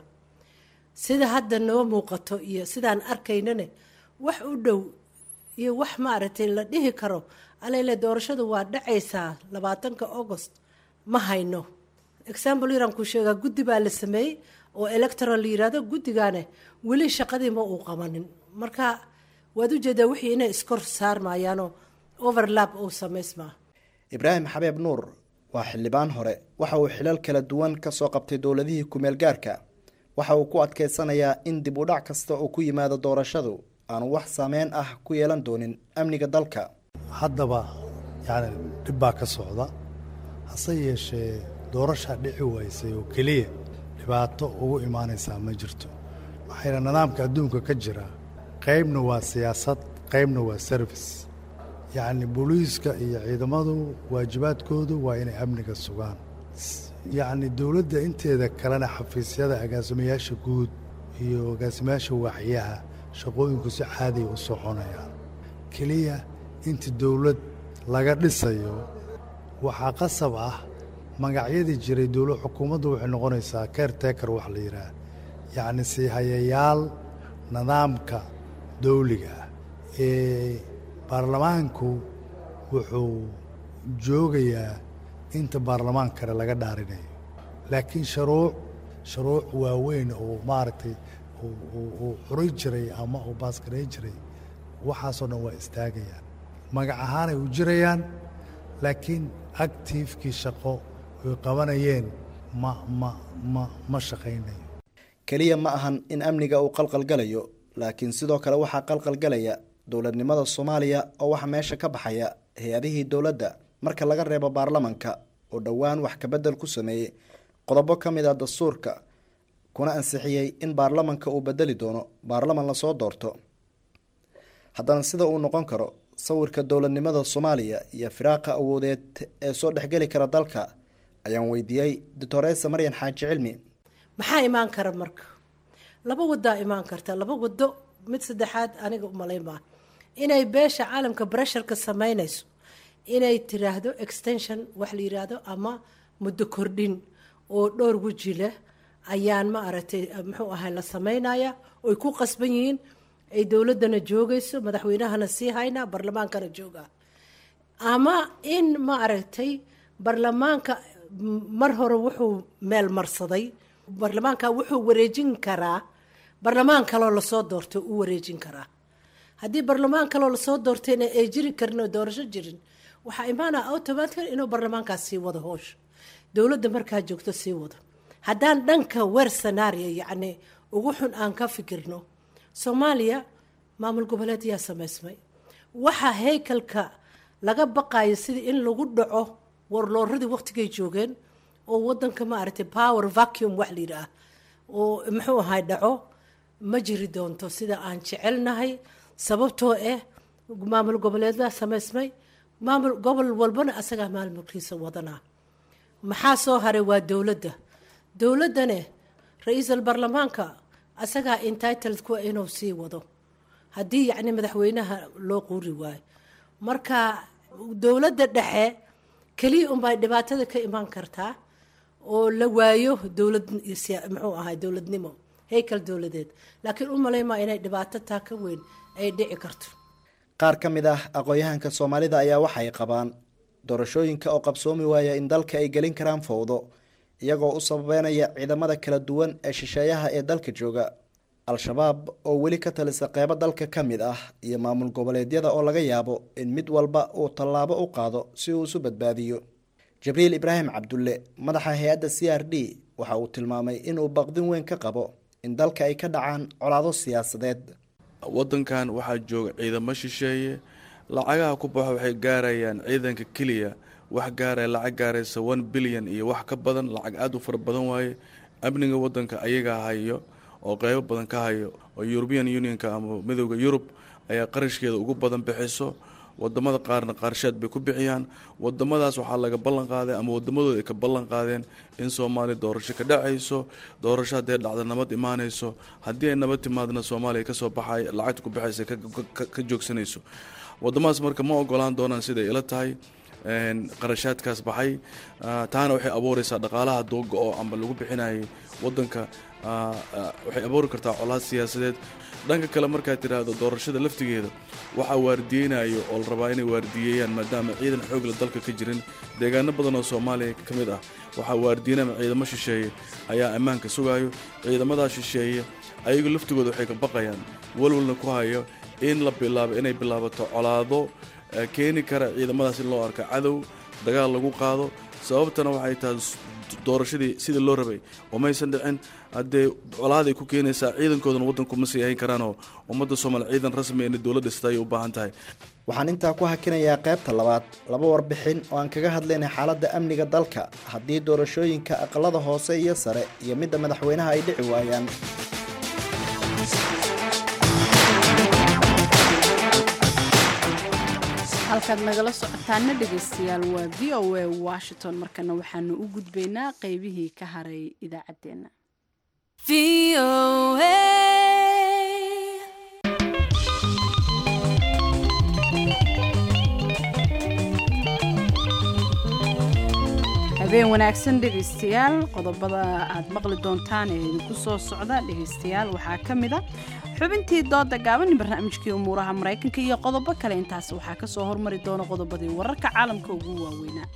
sida hadda noo muuqato iyo sidaan arkaynana wax u dhow iyo wax maaragtay la dhihi karo aleele doorashadu waa dhacaysaa labaatanka August ma hayno. example yaran ku sheega guddi baa la sameeyay oo electoral yiraahdo guddigaana wali shaqadii ma uu qabanin. marka waad u jeedaa wixii inay iskor saarmayaano overlap oo sameysma. Ibraahim Xabeeb Nuur waa xildhibaan hore waxa uu xilal kala duwan ka soo qabtay dowladihii ku meel gaarka. waxa uu ku adkeysanayaa in dib u dhac kasta oo ku yimaado doorashadu aan wax saameyn ah ku yeelan doonin amniga dalka. haddaba yani dib baa ka socda hase yeeshee doorasha dhici waysay oo keliya dhibaato ugu imaanaysaa ma jirto. waxayna nidaamka adduunka ka jira qaybna waa siyaasad qaybna waa service. yacni booliiska iyo ciidamadu waajibaadkoodu waa inay amniga sugaan. yacni dowladda inteeda kalena xafiisyada agaasimayaasha guud iyo agaasimayaasha waaxyaha shaqooyinku si caadi u soconayaan. keliya inta dowlad laga dhisayo waxaa qasab ah magacyadii jiray dowlad xukuumaddu waxay noqonaysaa caretaker wax la yidhaah yacni sii hayayaal nidaamka dowliga ah. ee baarlamaanku wuxuu joogayaa inta baarlamaan kale laga dhaarinayo laakiin shuruuc shuruuc waaweyn oo maaragtay uu xuray jiray ama uu baasgaray jiray waxaasoo dhan waa istaagayaan. magac ahaanay u jirayaan laakiin actiifkii shaqo ay qabanayeen ma ma ma ma shaqaynayo keliya ma ahan in amniga uu qalqalgalayo laakiin sidoo kale waxaa qalqalgalaya dowladnimada Soomaaliya oo waxa meesha ka baxaya hay'adihii dowladda marka laga reebo baarlamaanka oo dhawaan wax ka bedel ku sameeyay qodobo ka mid ah dastuurka kuna ansixiyay in baarlamaanka uu bedeli doono baarlamaan la soo doorto haddana sida uu noqon karo sawirka dowladnimada Soomaaliya iyo firaaqa awoodeed ee soo dhaxgali kara dalka ayaan weydiiyay Doctoresa Maryan Xaaji Cilmi maxaa imaan kara marka laba wado imaan karta laba wado mid saddexaad aniga u maleeyma inay beesha caalamka pressure-ka sameynayso inay tiraahdo extension wax la yiraahdo ama muddo kordhin oo dhowr waji leh ayaan ma aragtay muxuu ahay la sameynaya oo ku qasban yihiin ay dowladana joogayso madaxweynahana sii hayna baarlamaankana jooga ama in ma aragtay baarlamaanka mar hore wuxuu meel marsaday baarlamaanka wuxuu wareejin karaa baarlamaan kale oo la soo doortay uu wareejin karaa haddii baarlamaan kale oo la soo doortayna ay jiri karno doorasho jirin waxa imaana automatically inuu baarlamaankaas sii wado hoosh dowladda markaa joogto sii wado haddaan dhanka weer scenario yacni ugu xun aan ka fikirno Soomaaliya maamul goboleed yaa sameysmay waxa haykalka laga baqayo sidii in lagu dhaco warlooradii waqtigay joogeen oo wadanka ma aragtay power vacuum wax la yiraahdo oo muxuu ahay dhaco ma jiri doonto sida aan jecelnahay sababtoo ah maamul goboleedada sameysmay maamul gobol walbana asaga maamulkiisa wadana maxaa soo haray waa dowladda dowladane ra'iisul baarlamaanka asaga entitled ku inuu sii wado haddii yacni madaxweynaha loo quuri waayo marka dowladda dhexe kaliya unbay dhibaatada ka imaan kartaa oo la waayo dowlad muxuu ahay dowladnimo heykal dowladeed laakiin u maleyma inay dhibaato taa ka weyn ay dhici karto qaar ka mid ah aqoonyahanka Soomaalida ayaa waxay qabaan doorashooyinka oo qabsoomi waaya in dalka ay gelin karaan fowdo iyagoo u sababeynaya ciidamada kala duwan ee shisheeyaha ee dalka jooga al-shabaab oo weli ka talisa qeybo dalka ka mid ah iyo maamul goboleedyada oo laga yaabo in mid walba uu tallaabo u qaado si uu isu badbaadiyo Jibriil Ibraahim Cabdulle madaxa hay'adda C R D waxa uu tilmaamay in uu baqdin weyn ka qabo in dalka ay ka dhacaan colaado siyaasadeed wadankan waxaa jooga ciidamo shisheeye lacagaha ku baxo waxay gaarayaan ciidanka kaliya wax gaaray lacag gaaraysa one billion iyo wax ka badan lacag aad u far badan waaye amniga wadanka ayaga hayo oo qaybo badan ka hayo oo European Unionka ama midowga Yurub ayaa qarashkeeda ugu badan bixiso wadamada qaarna qarshaad bay ku bixiyaan wadamadaas waxaa laga ballan qaaday ama wadamadooda ay ka ballan qaadeen in Soomaaliya doorasho ka dhacayso doorasho hadii dhacdo nabad imaanayso hadii ay nabad timaadna Soomaaliya ka soo baxay lacag ku bixaysa ka joogsanayso wadamadaas marka ma ogolaan doonaan sida ila tahay een qarashaadkaas baxay taana waxay abuuraysaa dhaqaalaha dooga oo amba lagu bixinayay wadanka waxay abuuri kartaa colaad siyaasadeed dhanka kale markaa tiraahdo doorashada laftigeeda waxa waardiyeynayo oo la rabaa inay waardiyeeyaan maadaama ciidan xoog la dalka ka jirin deegaano badan oo Soomaaliya ka mid ah waxa waardiyeynaya ciidamo shisheeye ayaa ammaanka sugayo ciidamada shisheeye ayagu laftigooda waxay ka baqayaan walwalna ku hayo in la bilaabo inay bilaabato colaado keeni kara ciidamadaas in loo arko cadow dagaal lagu qaado sababtana waxay tahay doorashadii sida loo rabay oo maysan dhicin hadee colaad ay ku keenaysaa ciidankoodana wadanku ma sii hayn karaan oo ummadda Soomaaliya ciidan rasmi ah in dawladda istay u baahan tahay waxaan intaa ku hakinayaa qaybta labaad laba warbixin oo aan kaga hadlaynay xaaladda amniga dalka haddii doorashooyinka aqalada hoose iyo sare iyo midda madaxweynaha ay dhici waayaan halkaad nagala socotaana dhegaystayaal waa v o a Washington markana waxaanu u gudbaynaa qaybihii ka haray idaacadeena v o a habeen wanaagsan dhegaystayaal qodobada aad maqli doontaan ee idinku soo socda dhegaystayaal waxaa ka mid ah xubintii dooda gaaban barnaamijkii umuuraha Mareykanka iyo qodobo kale intaas waxaa ka soo hormari doona qodobadii wararka caalamka ugu waaweynaa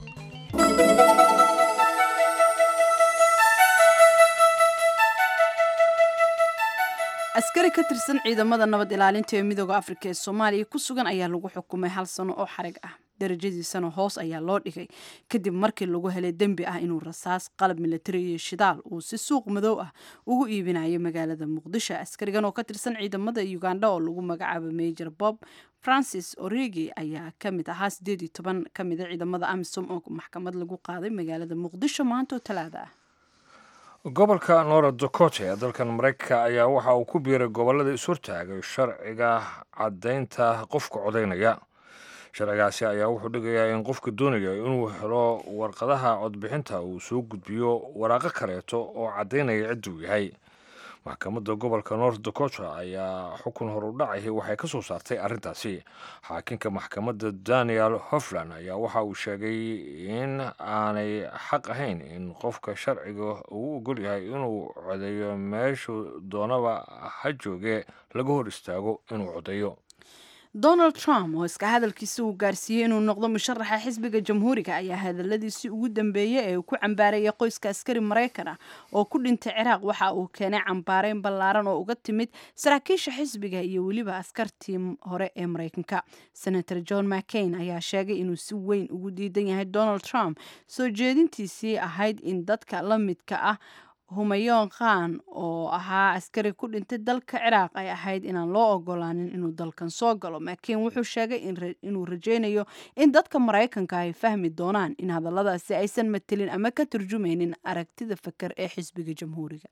askari ka tirsan ciidamada nabad ilaalinta ee midooda afrika ee soomaaliya ku sugan ayaa lagu xukumay hal sano oo xarig ah darajadiisana hoos ayaa loo dhigay kadib markii lagu helay dembi ah inuu rasaas qalab militari iyo shidaal uu si suuq madow ah ugu iibinayo magaalada muqdisho askarigan oo ka tirsan ciidamada uganda oo lagu magacaabo major bob francis origi ayaa ka mid ahaa sideed iyo toban ka mid a ciidamada amisom oo maxkamad lagu qaaday magaalada muqdisho maanta oo talaada ah gobolka north dakota ee dalkan maraykanka ayaa waxa uu ku biiray gobolada ishortaagay sharciga caddaynta qofka codaynaya sharcigaasi ayaa wuxuu dhigayaa in qofka doonaya inuu helo warqadaha codbixinta uu soo gudbiyo waraaqo kaleeto oo caddaynaya cidduu yahay maxkamadda gobolka north dakota ayaa xukun hor u dhacay waxay ka soo saartay arrintaasi xaakinka maxkamadda daniel hofland ayaa waxa uu sheegay in aanay xaq ahayn in qofka sharciga uu ogol yahay inuu codeeyo meeshuu doonaba ha jooge laga hor istaago inuu codeeyo donald trump oo iska hadalkiisa uu gaarsiiyey inuu noqdo musharaxa xisbiga jamhuuriga ayaa hadaladiisii ugu dambeeyey ee uu ku cambaarayay qoyska askari maraykan ah oo ku dhintay ciraaq waxa uu keenay cambaareyn ballaaran oo uga timid saraakiisha xisbiga iyo weliba askartii hore ee maraykanka senator john mccain ayaa sheegay inuu si weyn ugu diidan yahay donald trump soo jeedintiisii ahayd in dadka la midka ah humayoon khan oo ahaa askari ku dhintay dalka ciraaq ay ahayd inaan loo ogolaanin inuu dalkan soo galo mccain wuxuu sheegay inuu rajaynayo in dadka maraykanka ay fahmi doonaan in hadalladaasi aysan matelin ama ka turjumaynin aragtida fakar ee xisbiga jamhuuriga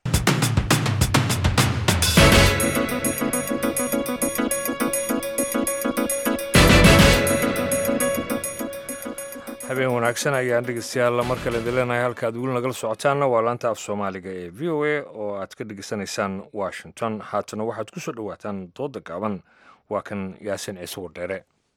habeen wanaagsan ayaan dhegeystayaal mar kale dileenahay halka aad weli nagala socotaanna waa laanta af soomaaliga ee v o a oo aad ka dhegeysanaysaan washington haatana waxaad ku soo dhowaataan dooda gaaban waa kan yaasin ciise wardheere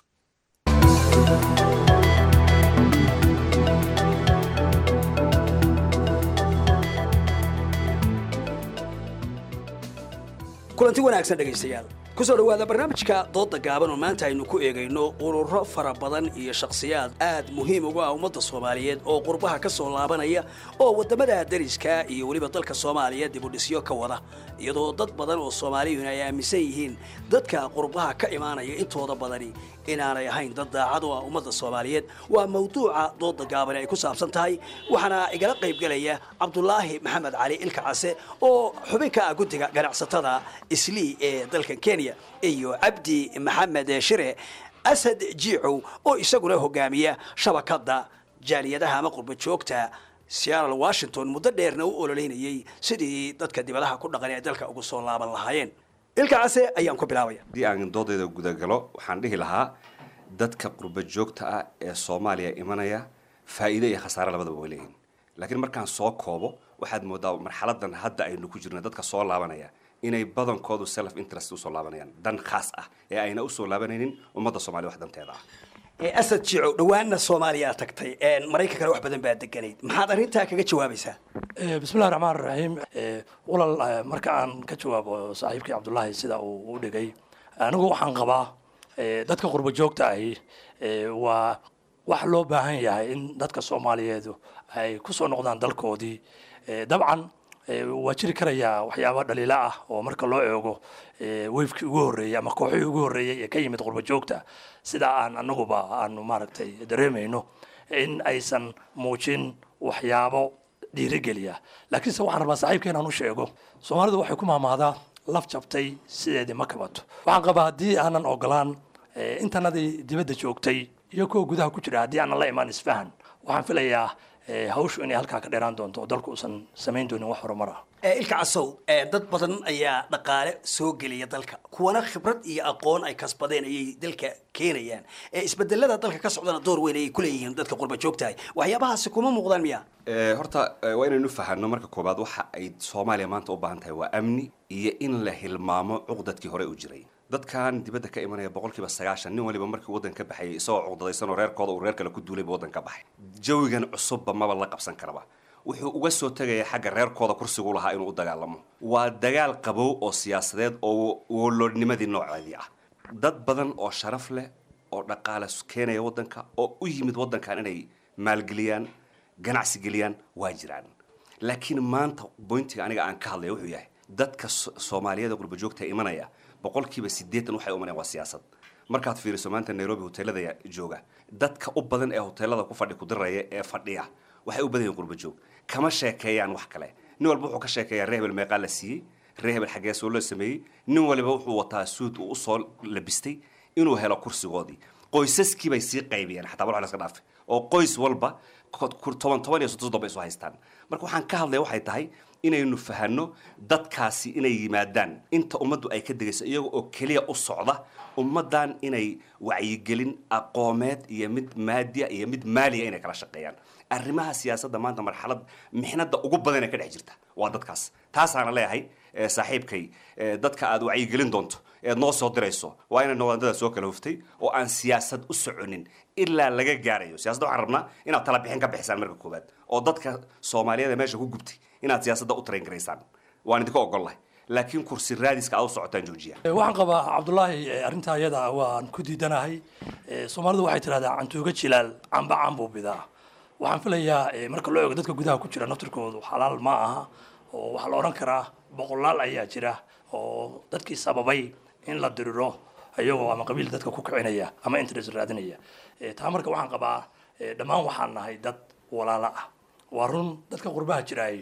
kulanti wanaagsan dhegaystayaal kusoo dhawaada barnaamijka dooda gaaban oo maanta aynu ku eegayno ururo fara badan iyo shakhsiyaad aad muhiim ugu ah ummadda soomaaliyeed oo qurbaha ka soo laabanaya oo waddamada dariska iyo weliba dalka soomaaliya dibudhisyo ka wada iyadoo dad badan oo soomaaliyuhuna ay aaminsan yihiin dadka qurbaha ka imaanaya intooda badani inaanay ahayn dad daacad u ah ummadda soomaaliyeed waa mawduuca dooda gaaban ay ku saabsan tahay waxaana igala qaybgelaya cabdulaahi maxamed cali ilka case oo xubin ka ah guddiga ganacsatada islii ee dalkan kenya iyo cabdi maxamed shire asad jiicow oo isaguna hogaamiya shabakadda jaaliyadaha ama qurba joogta seattle washington muddo dheerna u ololeynayay sidii dadka dibadaha ku dhaqan ee dalka ugu soo laaban lahaayeen ilka case ayaan ku bilaabaya haddii aan doodayda gudagalo waxaan dhihi lahaa dadka qurba joogta ah ee soomaaliya imanaya faa'iido iyo khasaare labadaba way leeyihin laakiin markaan soo koobo waxaad moodaa marxaladan hadda aynu ku jirna dadka soo laabanaya inay badankoodu self interest usoo laabanayaan dan khaas ah ee ayna usoo laabanaynin ummadda soomaliya wax danteeda ah asad jiicow dhowaanna soomaaliya aad tagtay maraykankana wax badan baa deganayd maxaad arrintaa kaga jawaabaysaa bismillahi raxmaan raxiim walal marka aan ka jawaabo saaxiibkii cabdullaahi sida uu u dhigay anigu waxaan qabaa dadka qurba joogta ahi waa wax loo baahan yahay in dadka soomaaliyeedu ay ku soo noqdaan dalkoodii dabcan waa jiri karayaa waxyaaba dhaliila ah oo marka loo eego weyfkii ugu horreeyey ama kooxihii ugu horreeyey ee ka yimid qurba joogta sida aan anaguba aanu maaragtay dareemayno in aysan muujin waxyaabo dhiirigeliya laakiinse waxaan rabaa saaxiibka inaan u sheego soomaalidu waxay ku maamaadaa laf jabtay sideedii ma kabato waxaan qabaa haddii aanan ogolaan intanadii dibadda joogtay iyo kuwa gudaha ku jira haddii aanan la imaan isfahan waxaan filayaa hawshu inay halkaa ka dheeraan doonto oo dalku uusan samayn doonin wax horumar ah ilka casow dad badan ayaa dhaqaale soo geliya dalka kuwana khibrad iyo aqoon ay kasbadeen ayay dalka keenayaan isbedelada dalka ka socdana door weyn ayay kuleeyihiin dadka qurba joogtahay waxyaabahaasi kuma muuqdaan miya horta waa inaynu fahanno marka koobaad waxa ay soomaaliya maanta u baahan tahay waa amni iyo in la hilmaamo cuqdadkii hore u jiray dadkan dibadda ka imanaya boqolkiiba sagaashan nin waliba markii waddan ka baxayay isagoo cuqdadaysan oo reerkooda uu reer kale ku duulayba waddan ka baxay jawigan cusubba maba la qabsan karaba wuxuu uga soo tegaya xagga reerkooda kursigu lahaa inuu u dagaalamo waa dagaal qabow oo siyaasadeed oo woloodnimadii nooceedii ah dad badan oo sharaf leh oo dhaqaale keenaya waddanka oo u yimid waddankan inay maalgeliyaan ganacsi geliyaan waa jiraan laakiin maanta boyntiga aniga aan ka hadlaya wuxuu yahay dadka Soomaaliyeed qurba joogta imanaya boqolkiiba siddeetan waxay u imanayaan waa siyaasad markaad fiiriso maanta Nairobi hoteelada jooga dadka u badan ee hoteelada ku fadhi ku diraya ee fadhiya waxay u badan yihiin qurba joog kama sheekeeyaan wax kale nin walba wuxuu ka sheekeeyaa reebel meeqa la siiyey reebel xagee soo la sameeyey nin walba wuxuu wataa suud uu soo labistay inuu helo kursigoodii qoysaskii bay sii qaybiyeen xataa walaal iska dhaafay oo qoys walba toban toban iyo soddon bay soo haystaan marka waxaan ka hadlay waxay tahay inaynu fahanno dadkaasi inay yimaadaan inta ummaddu ay ka degayso iyaga oo kaliya u socda ummadan inay wacyigelin aqoomeed iyo mid maadiya iyo mid maaliya inay kala shaqeeyaan arrimaha siyaasadda maanta marxalad mixnada ugu badan ee ka dhex jirta waa dadkaas taasaana leeyahay saaxiibkay dadka aad wacyigelin doonto ee noo soo dirayso waa inay noqdada soo kala huftay oo aan siyaasad u soconin ilaa laga gaarayo siyaasadda waxaan rabnaa inaad tala bixin ka bixisaan marka koobaad oo dadka Soomaaliyeed meesha ku gubtay inaad siyaasadda u train gareysaan waan idinka ogolahay laakiin kursi raadiska aad u socotaan joojiya waxaan qabaa Cabdullaahi arinta ayada waan ku diidanahay Soomaalidu waxay tiraahdaa cantuuga jilaal amba cambu bidaa waxaan filayaa marka loo eego dadka gudaha ku jira naftirkoodu xalaal ma aha oo waxa la oran karaa boqolaal ayaa jira oo dadkii sababay in la diriro ayagoo ama qabiil dadka ku kicinaya ama interest raadinaya taa marka waxaan qabaa dhammaan waxaan nahay dad walaala ah waa run dadka qurbaha jiraay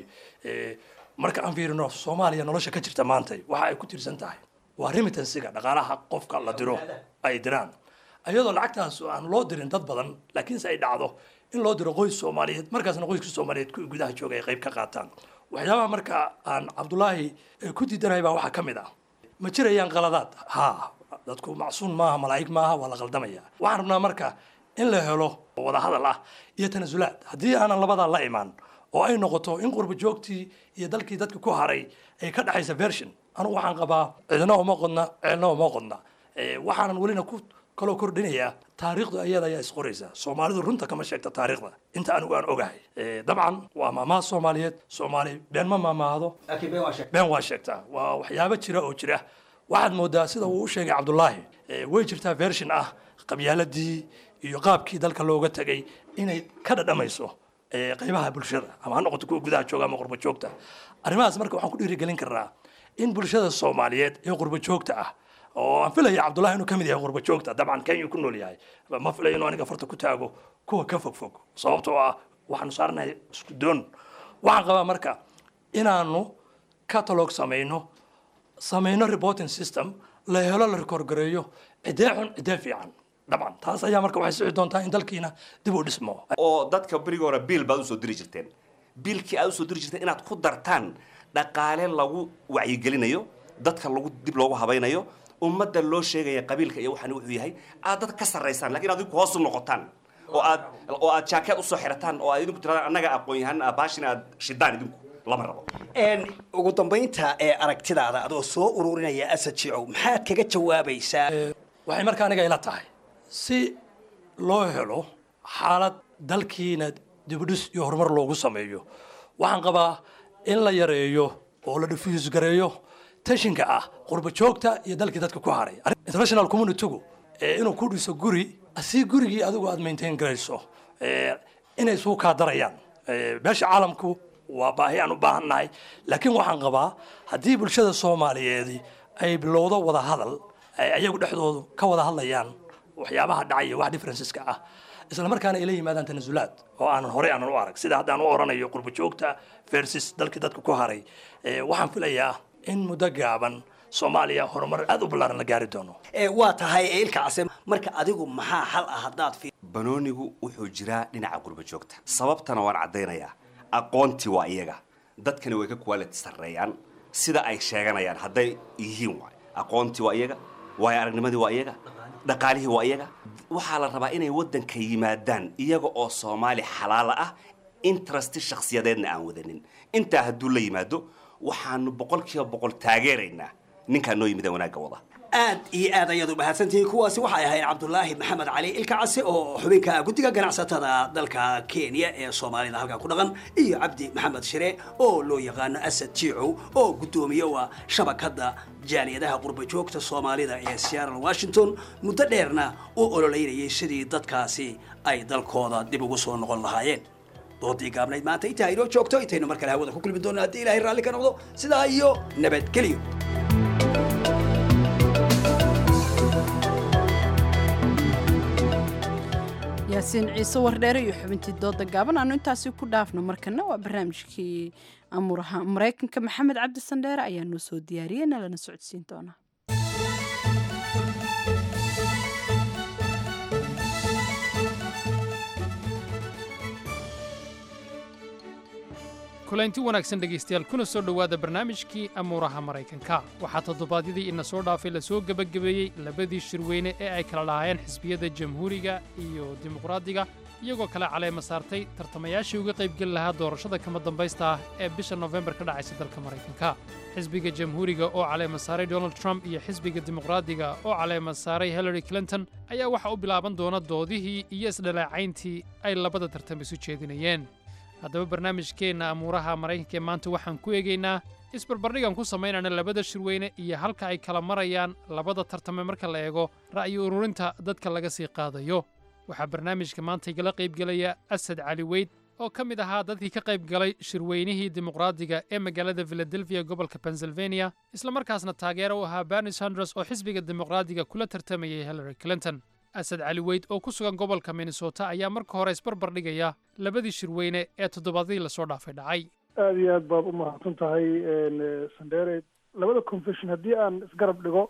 marka aan fiirino Soomaaliya nolosha ka jirta maanta waxa ay ku tirsan tahay waa remittance-ga dhaqaalaha qofka la diro ay diraan ayadoo lacagtaas aan loo dirin dad badan laakiin ay dhacdo in loo diro qoys Soomaaliyeed markaasna qoyska Soomaaliyeed ku gudaha jooga ay qayb ka qaataan waxyaabaha marka aan Cabdullaahi ku diidanahay baa waxa kamid ah ma jirayaan qaladaad ha dadku macsuun maaha malaa'ig maaha wala qaldamaya waxaan rabnaa marka in la helo wada hadal ah iyo tanasulaad haddii aanan labada la imaan oo ay noqoto in qurba joogtii iyo dalkii dadka ku haray ay ka dhaxaysa version anigu waxaan qabaa cidna uma qodna cidna uma qodna waxaanan welina ku kaloo kordhinaya taariikhdu ayada ayaa isqoraysa Soomaalidu runta kama sheegta taariikhda inta anigu aan ogahay dabcan waa maamaha Soomaaliyeed Soomaali been ma maamaado been waa sheegtaa waa waxyaabo jira oo jira waxaad moodaa sida uu u sheegay Cabdullaahi way jirtaa version ah qabyaaladii iyo qaabkii dalka looga tagay inay ka dhadhamayso qaybaha bulshada ama ha noqoto kuwa gudaha jooga ama qurba joogta arrimahaas marka waxaan ku dhiirigelin karnaa in bulshada Soomaaliyeed ee qurba joogta ah oo aan filaya Cabdullaahi inuu kamid yahay qurba joogta dabcan Kenya ku nool yahay ma filayo inuu aniga farta ku taago kuwa ka fog fog sababtoo ah waxaan saarnay isku doon waxaan qabaa marka inaanu catalog sameeyno sameeyno reporting system la helo la record gareeyo cidee xun cidee fiican dabcan taas ayaa marka waxay sii doontaa in dalkiina dib u dhismo oo dadka barigoora biil baad u soo diri jirteen biilkii aad u soo diri jirteen inaad ku dartaan dhaqaale lagu wacyigelinayo dadka lagu dib loogu habaynayo ummadda loo sheegaya qabiilka iyo waxaan wuxuu yahay aad dad ka sareysaan laakiin aad ku hoos u noqotaan oo aad oo aad jaakad u soo xirataan oo aad idinku tiraadaan annaga aqoon yahan baashina aad shidaan idinku lama rabo een ugu dambeynta ee aragtidaada adoo soo ururinaya asajiico maxaad kaga jawaabaysaa waxay markaa aniga ila tahay si loo helo xaalad dalkiina dibudhis iyo horumar loogu sameeyo waxaan qabaa in la yareeyo oo la diffuse gareeyo tashinka ah qurba joogta iyo dalkii dadka ku haray international community-gu inuu ku dhiso guri si gurigii adigu aad maintain garayso inay suu kaa darayaan beesha caalamku waa baahi aan u baahannahay laakiin waxaan qabaa haddii bulshada Soomaaliyeed ay bilowdo wada hadal ayagu dhexdoodu ka wada hadlayaan waxyaabaha dhacaya wax differenceska ah isla markaana ay la yimaadaan tanasulaad oo aan hore aan u arag sida hadda aan u oranayo qurba joogta versus dalkii dadka ku haray waxaan filayaa in muddo gaaban Soomaaliya horumar aad u ballaaran la gaari doono ee waa tahay ilka casem marka adigu maxaa xal ah hadaad fi banoonigu wuxuu jiraa dhinaca qurba joogta sababtana waan cadeynayaa aqoonti waa iyaga dadkani way ka quality sareeyaan sida ay sheeganayaan haday yihiin waa aqoonti waa iyaga way aragnimadii waa iyaga dhaqaalihii waa iyaga waxa la rabaa inay wadanka yimaadaan iyaga oo Soomaali xalaal ah interest shakhsiyadeedna aan wadanin inta haduu la yimaado waxaanu boqolkiiba boqol taageeraynaa ninka noo yimid wanaaga wada aad iyo aad ayadu mahadsantihiin kuwaasi waxay ahayn Cabdullaahi Maxamed Cali ilka case oo xubinka guddiga ganacsatada dalka Kenya ee Soomaalida halka ku dhaqan iyo Cabdi Maxamed Shire oo loo yaqaan Asad Jiico oo gudoomiye waa shabakada jaaliyadaha qurba joogta Soomaalida ee Seattle Washington muddo dheerna oo ololeynayay sidii dadkaasi ay dalkooda dib ugu soo noqon lahaayeen doodii gaabnayd maanta intaa inoo joogto intaynu mar kale hawada ku kulmi doonno haddii ilaahay raalli ka noqdo sidaa iyo nabadgelyo yaasiin ciise wardheere iyo xubintii dooda gaaban aanu intaasi ku dhaafno markana waa barnaamijkii amuuraha maraykanka maxamed cabdi sandheere ayaa noo soo diyaariyey nalana socodsiin doona kulanti wanaagsan dhegaystayaal kuna soo dhowaada barnaamijkii amuuraha maraykanka waxaa toddobaadyadii ina soo dhaafay lasoo gebagabeeyey labadii shirweyne ee ay kala lahaayeen xisbiyada jamhuuriga iyo dimuqraadiga iyagoo kale caleema saartay tartamayaashii uga qaybgeli lahaa doorashada kama dambaysta ah ee bisha nofembar ka dhacaysa dalka maraykanka xisbiga jamhuuriga oo caleema saaray donald trump iyo xisbiga dimuqraadiga oo caleema saaray hillary clinton ayaa waxa u bilaaban doona doodihii iyo isdhalaacayntii ay labada tartam isu jeedinayeen haddaba barnaamijkeenna amuuraha maraykanka ee maanta waxaan ku eegaynaa isbarbardhigan ku samaynayna labada shirweyne iyo halka ay kala marayaan labada tartame marka la eego ra'yi ururinta dadka laga sii qaadayo waxaa barnaamijka maanta igala qaybgelaya asad cali weyd oo ka mid ahaa dadkii ka qayb galay shirweynihii dimuqraadiga ee magaalada philadelphia gobolka pennsylvania islamarkaasna taageero u ahaa bernie sanders oo xisbiga dimuqraadiga kula tartamayay hillary clinton asad cali weyd oo ku sugan gobolka minnesota ayaa marka hore isbarbar dhigaya labadii shirweyne ee toddobaadadii lasoo dhaafay dhacay aada iyo aad baad u mahadsan tahay sandere labada confession haddii aan isgarab dhigo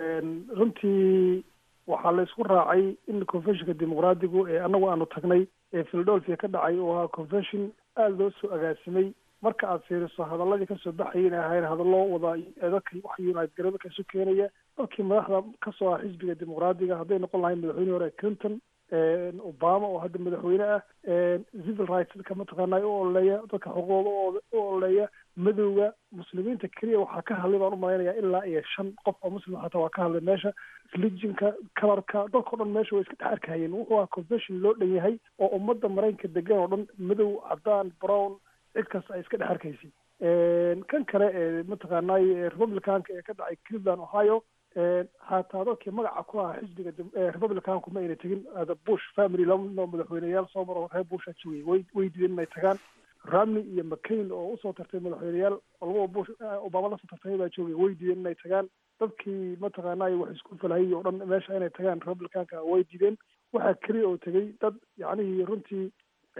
runtii waxaa la isku raacay in confessionka dimuqraadigu ee annagu aanu tagnay ee philadelphia ka dhacay oo ahaa confession aada loo soo agaasimay marka aad fiiriso hadalladii kasoo baxayay inay ahayn hadallo wada dadka wax united garadaka isu keenaya dadkii madaxda kasoo ah xisbiga dimuqraadiga hadday noqon lahayn madaxweyne hore clinton obama oo hadda madaxweyne ah civil rights dadka mataqaanaa u ololeeya dadka xuquuqda u ololeeya madowga muslimiinta keliya waxaa ka hadlay baan u malaynayaa ilaa iyo shan qof oo muslim hataa waa ka hadlay meesha religionka kalarka dadkao dhan meesha way iska dhex arkahayeen wuxuu ahaa confession loo dhan yahay oo ummadda maraykanka degan oo dhan madow cadaan brown cid kasta ay iska dhex arkaysay kan kale ee mataqaanaay republicanka ee ka dhacay cleveland ohio hataa dadkii magaca ku ahaa xisbiga republicanku ma ayna tegin bush family lama madaxweyneyaal soo maro reer bush ajogay way way diideen inay tagaan romney iyo mccain oo usoo tartay madaxweyneyaal labada bush obama lasoo tartay baa joogay way diideen inay tagaan dadkii mataqaanaay wax isku falahayay oo dhan meesha inay tagaan republicanka way diideen waxaa keliya oo tegay dad yacnihii runtii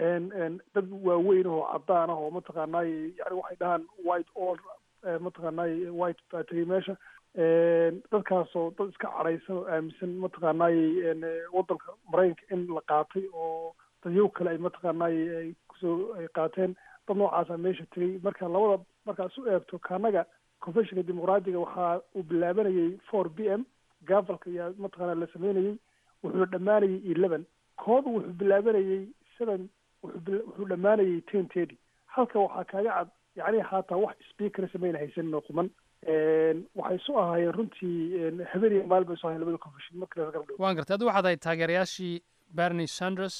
dad waaweyn oo cadaan ah oo mataqaanaay yani waxay dhahaan white or mataqaanaay white baa tegay meesha dadkaasoo dad iska cadhaysan oo aaminsan mataqaanaay waddanka maraykanka in la qaatay oo dadyow kale ay mataqaanaay ay kusoo ay qaateen dad noocaasa meesha tegay marka labada markaas u eegto kaanaga confessionka dimuqraadiga waxaa uu bilaabanayay four b m gaafalka ayaa mataqaanaa la sameynayay wuxuu dhammaanayay eleven kooda wuxuu bilaabanayay seven wuxuu dhammaanayay ten thirty halka waxaa kaaga cad yacni haataa wax speaker samayna haysanin oo quman waxay soo ahaayeen runtii habeen iyo maalin bay soo ahayen labada confession marka laga gabdho waan gartay adigu waxaad ahayd taageerayaashii bernie sanders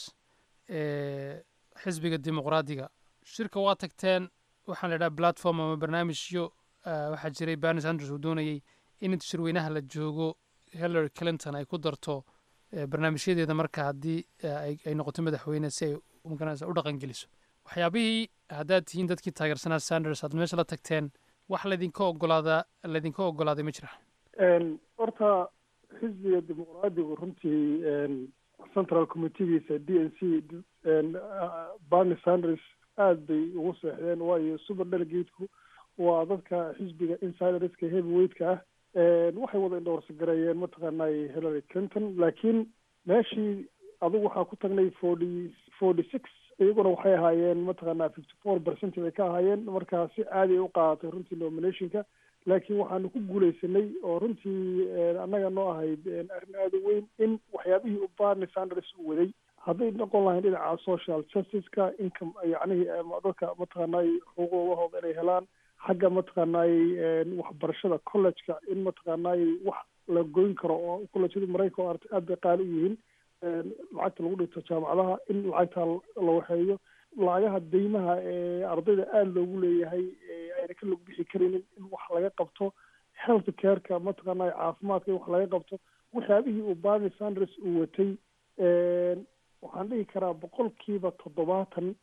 ee xisbiga dimuqraadiga shirka waa tagteen waxaan la idhaha platform ama barnaamijyo waxaa jiray bernie sanders uu doonayay in inta shirweynaha la joogo hillary clinton ay ku darto barnaamijyadeeda marka haddii ay noqoto madaxweyne si ay maganaysa u dhaqan geliso waxyaabihii haddaad tihiin dadkii taageersanaa sanders aad meesha la tagteen wax laydinka ogolaadaa laydinka ogolaaday ma jira horta xisbiga dimuqraadigu runtii central committeegiisa d n c bernie sanders aad bay ugu seexdeen waayo super delegateku waa dadka xisbiga insiderska heavyweightka ah waxay wada indhowrsagareeyeen mataqaanay hillary clinton laakiin meeshii adigu waxaa ku tagnay forty forty six iyaguna waxay ahaayeen mataqaanaa fifty four percent bay ka ahaayeen markaa si caadi ay u qaadatay runtii nominationka laakiin waxaanu ku guulaysanay oo runtii annaga noo ahayd arrin aada u weyn in waxyaabihii u bernie sanders u waday hadday noqon lahayn dhinaca social justiceka income yacnihii dadka mataqaanay xuquuqdahooda inay helaan xagga mataqaanay waxbarashada collegeka in mataqaanay wax la goyn karo oo collegeyada maraykanka oo arta aad bay qaali u yihiin lacagta lagu dhigto jaamacadaha in lacagtaa la waxeeyo lacagaha deymaha ee ardayda aada loogu leeyahay ayna ka log bixi karaynin in wax laga qabto health careka mataqaanay caafimaadka in wax laga qabto waxyaabihii uu bernie sanders uu watay waxaan dhihi karaa boqolkiiba toddobaatan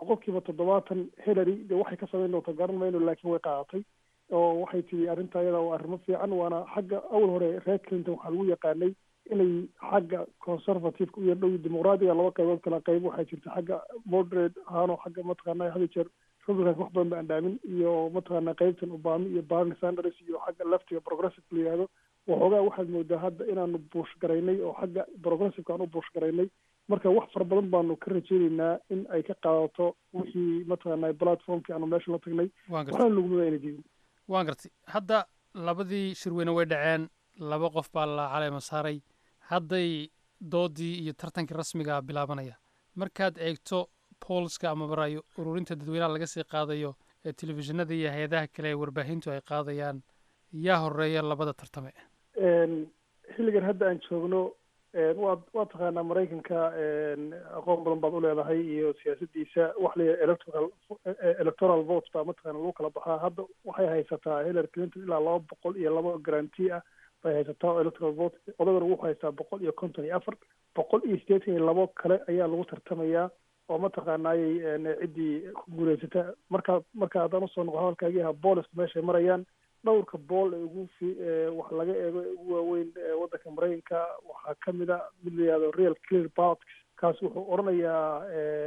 boqolkiiba toddobaatan hillary dee waxay ka samayn doonta garan mayno laakiin way qaadatay oo waxay tihi arrinta ayada waa arrimo fiican waana xagga awal hore reer clinton waxaa lagu yaqaanay inay xagga conservativeka iyo dhow dimuqraadiga laba qaybood kala qayb waxaa jirta xagga moderate ahaanoo xagga mataqaanaa hada jeer republicanka wax badan ba andhaamin iyo mataqaanaa qaybtan obama iyo barney sanders iyo xagga leftiga progressive la yihahdo waxoogaa waxaad moodaa hadda inaanu buush garaynay oo xagga progressiveka aan u buush garaynay marka wax fara badan baanu ka rajeynaynaa in ay ka qaadato wixii mataqaanaa platformkii aanu meesha la tagnay waxaana lagumada ayna jirin waan gartay hadda labadii shirweyne way dhaceen laba qof baa la caleema saaray hadday doodii iyo tartankii rasmiga bilaabanaya markaad eegto boolska ama barayo ururinta dadweynaha laga sii qaadayo ee telefishinada iyo hay-adaha kale ee warbaahintu ay qaadayaan yaa horeeya labada tartame xilligan hadda aan joogno waad waa taqaanaa maraykanka aqoon badan baad uleedahay iyo siyaasadiisa wax la electoral electoral vote baa mataqaana lagu kala baxaa hadda waxay haysataa Hillary Clinton ilaa laba boqol iyo laba guarantee ah bay haysataa electoral vote odagana wuxuu haystaa boqol iyo konton iyo afar boqol iyo siddeetan iyo labo kale ayaa lagu tartamayaa oo mataqaanaayay ciddii ku guulaysata markaa marka haddaan usoo noqo hadalkaagii ahaa booliska meeshay marayaan dhowrka bool ee ugu fi wax laga eego ugu waaweyn waddanka maraykanka waxaa ka mid a mid la yihahdo real clear politics kaas wuxuu odhanayaa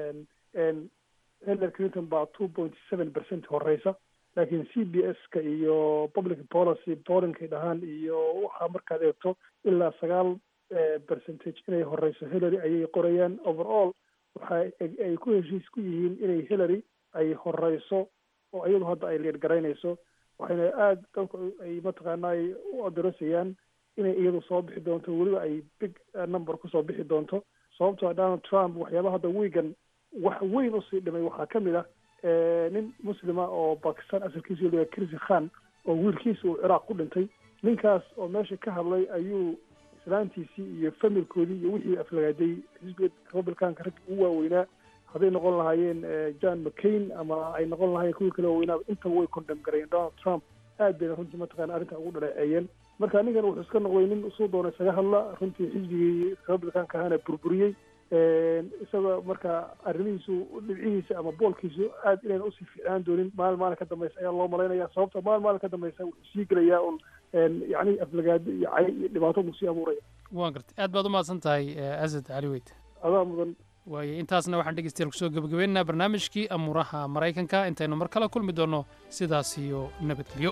Hillary Clinton baa two point seven percent horeysa laakiin C B S ka iyo public policy pollingkay dhahaan iyo waxaa markaad eegto ilaa sagaal percentage inay horeyso Hillary ayay qorayaan overall waxa ay ku heshiis ku yihiin inay Hillary ay horeyso oo iyadu hadda ay leer garaynayso waxayna aada dalka ay mataqaanaa u adoresayaan inay iyadu soo bixi doonto weliba ay big number kusoo bixi doonto sababtoo Donald Trump waxyaabaha hadda wiigan wax weyn usii dhimay waxaa ka mid ah nin muslima oo Pakistan asalkiisu leeyahay Kirsi Khan oo wiilkiisa uu Ciraaq ku dhintay ninkaas oo meesha ka hadlay ayuu islaantiisii iyo familkoodii iyo wixii aflagaaday xisbiga Republicanka rag ugu waaweynaa hadday noqon lahaayeen John McCain ama ay noqon lahaayeen kuwii kale waaweynaa intaba way condemn gareeyeen Donald Trump aad bayna runtii mataqaana arrinta ugu dhaleeceeyeen marka ninkan wuxuu iska noqday nin usoo doonay isaga hadla runtii xisbigii Republicanka ahana burburiyey isagoo marka arrimihiisu dhibcihiisa ama boolkiisu aad inayna usii fiicnaan doonin maalin maalin ka dambaysa ayaa loo malaynayaa sababta maalin maalin ka dambaysa wuxuu sii gelayaa un yacni aflagaado iyo cay iyo dhibaato buu sii abuuraya waan gartay aad baad u mahadsan tahay asad cali weyd adaa mudan waaye intaasna waxaan dhegeystayaal kusoo gebagabaynaynaa barnaamijkii amuuraha maraykanka intaynu mar kale kulmi doonno sidaas iyo nabadgelyo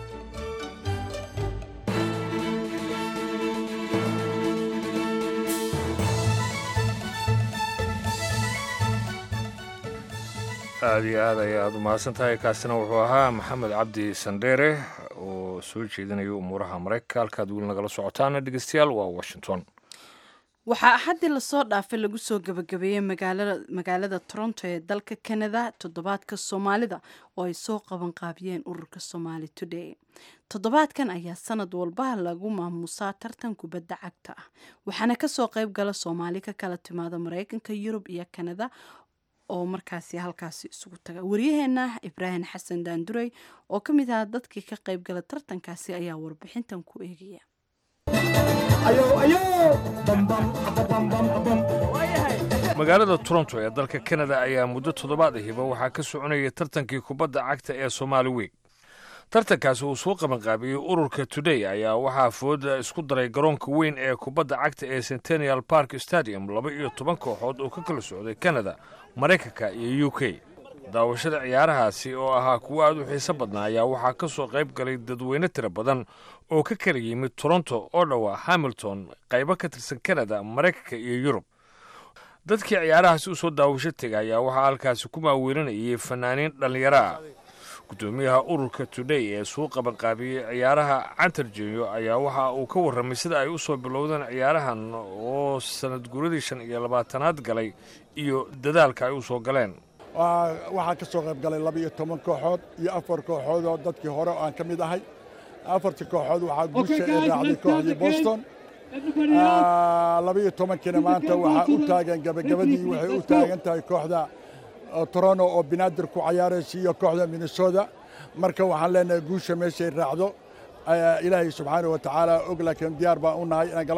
aada iyo aad ayaad u mahadsan tahay kaasina wuxuu ahaa maxamed cabdi sandheere oo soo jeedinaya umuuraha maraykanka halkaad weli nagala socotaana dhegeystayaal waa washington waxaa axaddii lasoo dhaafay lagu soo gebagabeeyey magaalada magaalada toronto ee dalka canada toddobaadka soomaalida oo ay soo qabanqaabiyeen ururka Somali Today toddobaadkan ayaa sanad walba lagu maamuusaa tartan kubadda cagta ah waxaana kasoo qayb gala Soomaali ka kala timaada Mareykanka Yurub iyo Canada oo markaasi halkaasi isugu taga wariyaheena Ibrahim Xasan Daandurey oo ka mid ah dadkii ka qayb gala tartankaasi ayaa warbixintan ku eegaya magaalada Toronto ee dalka Canada ayaa muddo toddobaad ahiba waxaa ka soconayay tartankii kubadda cagta ee Somali Week tartankaasi uu soo qabanqaabiyey ururka Today ayaa waxaa fooda isku daray garoonka weyn ee kubadda cagta ee Centennial Park Stadium laba iyo toban kooxood oo ka kala socday Canada Mareykanka iyo U K daawashada ciyaarahaasi oo ahaa kuwa aad u xiiso badnaa ayaa waxaa ka soo qayb galay dadweyne tiro badan oo ka kala yimid Toronto, Ottawa, Hamilton, qaybo ka tirsan Canada, Mareykanka iyo Yurub dadkii ciyaarahaasi u soo daawasho tegay ayaa waxaa halkaasi ku maaweelinayay fanaaniin dhalinyaro ah gudoomiyaha ururka Today ee soo qabanqaabiyey ciyaaraha Canterjeyo ayaa waxa uu ka warramay sida ay u soo bilowdeen ciyaarahan oo sanad guuradii shan iyo labaatanaad galay iyo dadaalka ay u soo galeen waxaa ka soo qayb galay laba iyo toban kooxood iyo afar kooxood oo dadkii hore aan ka mid ahay afartii kooxood waxaa guusha ee raacday kooxdii Boston laba iyo tobankiina maanta waxaa u taagan gabagabadii waxay u taagan tahay kooxda Toronto oo binaadir ku ciyaaraysa iyo kooxda Minnesota marka waxaan leenahay guusha meeshay raacdo ilaahay subxaanahu wa tacaala og laakiin diyaar baan u nahay in galabta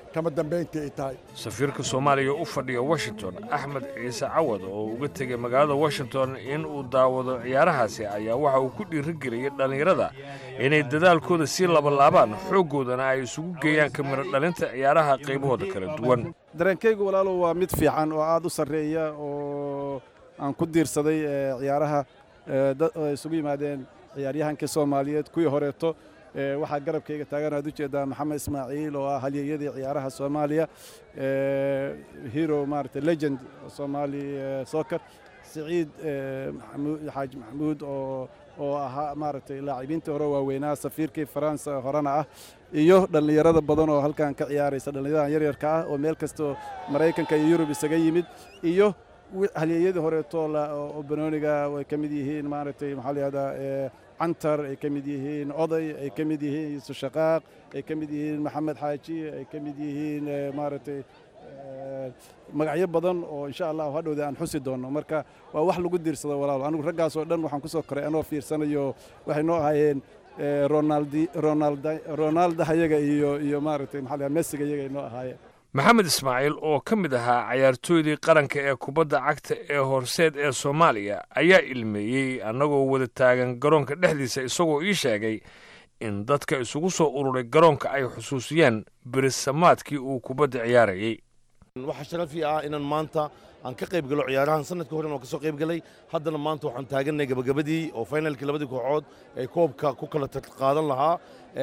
kama dambayntii ay tahay safiirka soomaaliya u fadhiya washington axmed ciise cawad oo uga tegay magaalada washington in uu daawado ciyaarahaasi ayaa waxa uu ku dhiirigeliyey dhallinyarada inay dadaalkooda sii labalaabaan xooggoodana ay isugu geeyaan ka midho dhalinta ciyaaraha qaybahooda kala duwan dareenkaygu walaalow waa mid fiican oo aad u sarreeya oo aan ku diirsaday ciyaaraha isugu yimaadeen ciyaaryahankii soomaaliyeed kuwii horeeto waxaa garabkayga taagan aad u jeedaa maxamed ismaaciil oo ah halyeeyadii ciyaaraha soomaaliya hero maaragtay legend soomaali soccer siciid xaaji maxamuud oo oo ahaa maaragtay laacibiintii hore waaweynaa safiirkii faransa horena ah iyo dhallinyarada badan oo halkan ka ciyaaraysa dhallinyaradan yaryarka ah oo meel kastoo maraykanka iyo yurub isaga yimid iyo halyeeyadii horeeto oo banooniga ay ka mid yihiin maaragtay maxaa la yihahdaa cantar ay ka mid yihiin oday ay ka mid yihiin yuusuf shaqaaq ay ka mid yihiin maxamed xaaji ay ka mid yihiin maaragtay magacyo badan oo insha allah hadhowda aan xusi doono marka waa wax lagu diirsado walaalo anigu raggaas oo dhan waxaan ku soo koray anoo fiirsanayo waxay noo ahaayeen ronaldi ronalda ronaldo hayaga iyo iyo maaragtay maxaa la yihahdaa messiga iyaga ay noo ahaayeen maxamed ismaaciil oo ka mid ahaa cayaartooydii qaranka ee kubadda cagta ee horseed ee soomaaliya ayaa ilmeeyey annagoo wada taagan garoonka dhexdiisa isagoo ii sheegay in dadka isugu soo ururay garoonka ay xusuusiyaan berisamaadkii uu kubadda ciyaarayey waxaa sharafi ah inaan maanta aan ka qayb galo ciyaarahan sanadkii horena oo ka soo qayb galay haddana maanta waxaan taaganay gabagabadii oo finalkii labadii kooxood ay koobka ku kala qaadan lahaa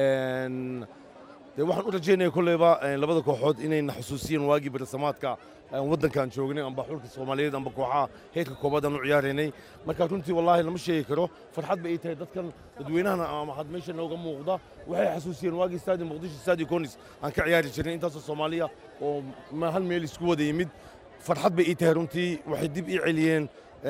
de waxaan u rajaynaya kolleyba labada kooxood inayna xusuusiyeen waagii berisamaadka waddankaan joognay amba xulka soomaaliyeed amba kooxaha heerka koobaad aan u ciyaaraynay marka runtii wallaahi lama sheegi karo farxad bay ii tahay dadkan dadweynahana ama had meesha nooga muuqda waxay xasuusiyeen waagii staadi muqdisho staadi konis aan ka ciyaari jirnay intaasoo soomaaliya oo hal meel isku wada yimid farxad bay ii tahay runtii waxay dib ii celiyeen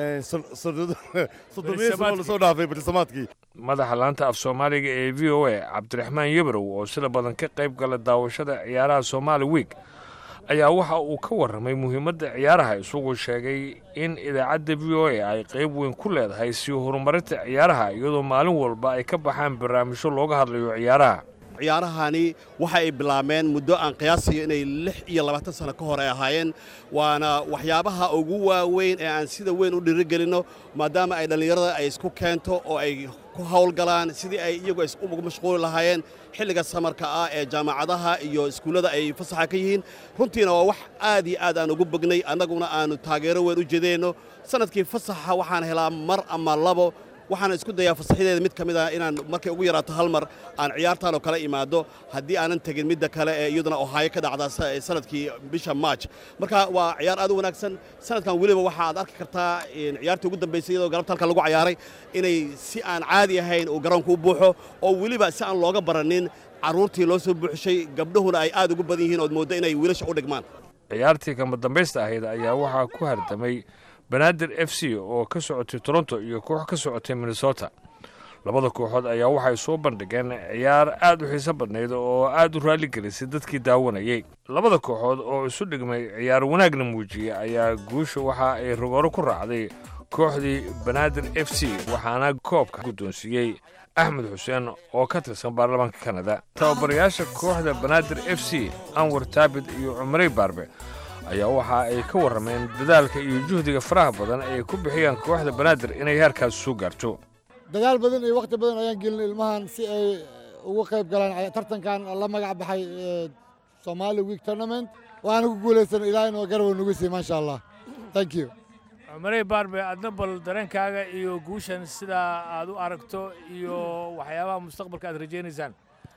soo dhaafay berisamaadkii madaxa laanta af soomaaliga ee v o a cabdiraxmaan yebrow oo sida badan ka qayb gala daawashada ciyaaraha somaali week ayaa waxa uu ka warramay muhiimadda ciyaaraha isagoo sheegay in idaacadda v o a ay qayb weyn ku leedahay sii horumarinta ciyaaraha iyadoo maalin walba ay ka baxaan barnaamijyo looga hadlayo ciyaaraha ciyaarahani waxa ay bilaabmeen muddo aan qiyaasiyo inay lix iyo labaatan sano ka hor ay ahaayeen waana waxyaabaha ugu waaweyn ee aan sida weyn u dhiirigelinno maadaama ay dhallinyarada ay isku keento oo ay ku hawlgalaan sidii ay iyagu ugu mashquuli lahaayeen xilliga samarka ah ee jaamacadaha iyo iskuullada ay fasaxa ka yihiin runtiina waa wax aad iyo aad aan ugu bognay annaguna aannu taageero weyn u jedeenno sanadkii fasaxa waxaan helaa mar ama labo waxaan isku dayaa fasaxyadeeda mid ka mid ah inaan markay ugu yaraato hal mar aan ciyaartaan oo kale imaado haddii aanan tegin midda kale ee iyaduna ohaayo ka dhacda sanadkii bisha march marka waa ciyaar aad u wanaagsan sanadkan weliba waxa aad arki kartaa ciyaartii ugu dambaysay iyadoo galabta halka lagu ciyaaray inay si aan caadi ahayn uu garoonku u buuxo oo weliba si aan looga baranin carruurtii loo soo buuxishay gabdhuhuna ay aad ugu badan yihiin ood mooddo inay wiilasha u dhigmaan ciyaartii kama dambaysta ahayd ayaa waxaa ku hardamay banaadir f c oo ka socotay toronto iyo koox ka socotay minnesota labada kooxood ayaa waxay soo bandhigeen ciyaar aad u xiiso badnayd oo aad u raalligelisay dadkii daawanayey labada kooxood oo isu dhigmay ciyaar wanaagna muujiyey ayaa guusha waxa ay rogooro ku raacday kooxdii banaadir f c waxaana koobka guddoonsiiyey axmed xuseen oo ka tirsan baarlamaanka kanada tababarayaasha kooxda banaadir f c anwar taabid iyo cumarey baarbe ayaa waxa ay ka warrameen dadaalka iyo juhdiga faraha badan ay ku bixiyaan kooxda banaadir inay heerkaas soo gaarto dagaal badan iyo wakhti badan ayaan gelinay ilmahan si ay uga qayb galaan tartankan la magac baxay Somali Week Tournament waana ku guuleysan ilaahay noo garab nagu siiyay maasha Allah thank you Maray Barbe adna bal dareenkaaga iyo guushan sida aad u aragto iyo waxyaabaha mustaqbalka aad rajaynaysaan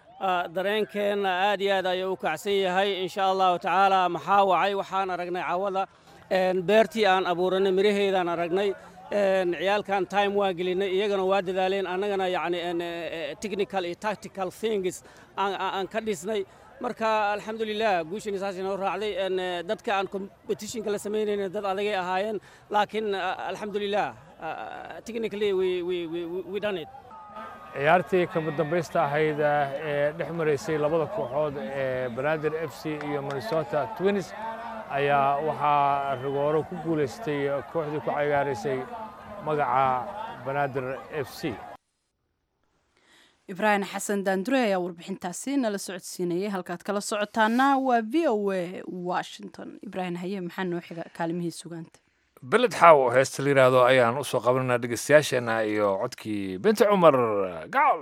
dareenkeena aad iyo aad ayuu u kacsan yahay insha allahu tacaala maxaa wacay waxaan aragnay cawada beertii aan abuuranay miraheedaan aragnay ciyaalkan time waa gelinay iyagana waa dadaaleen annagana yacni technical iyo tactical things aan ka dhisnay marka alxamdulilah guushani saas inoo raacday dadka aan competitionka la samaynayna dad adagay ahaayeen laakiin alxamdulilah technically we we we done it ciyaartii kama dambaysta ahayd ee dhex maraysay labada kooxood ee banaadir f c iyo minnesota twins ayaa waxaa rigooro ku guulaystay kooxdii ku ciyaaraysay magaca banaadir f c ibraahim xasan daandure ayaa warbixintaasi nala socodsiinayay halkaad kala socotaana waa v o a washington ibraahim haye maxaa noo xiga kaalimihii sugaanta beled xaaw oo heesta la yidhaahdo ayaan usoo qabananaa dhegeystayaasheena iyo codkii binti cumar gacol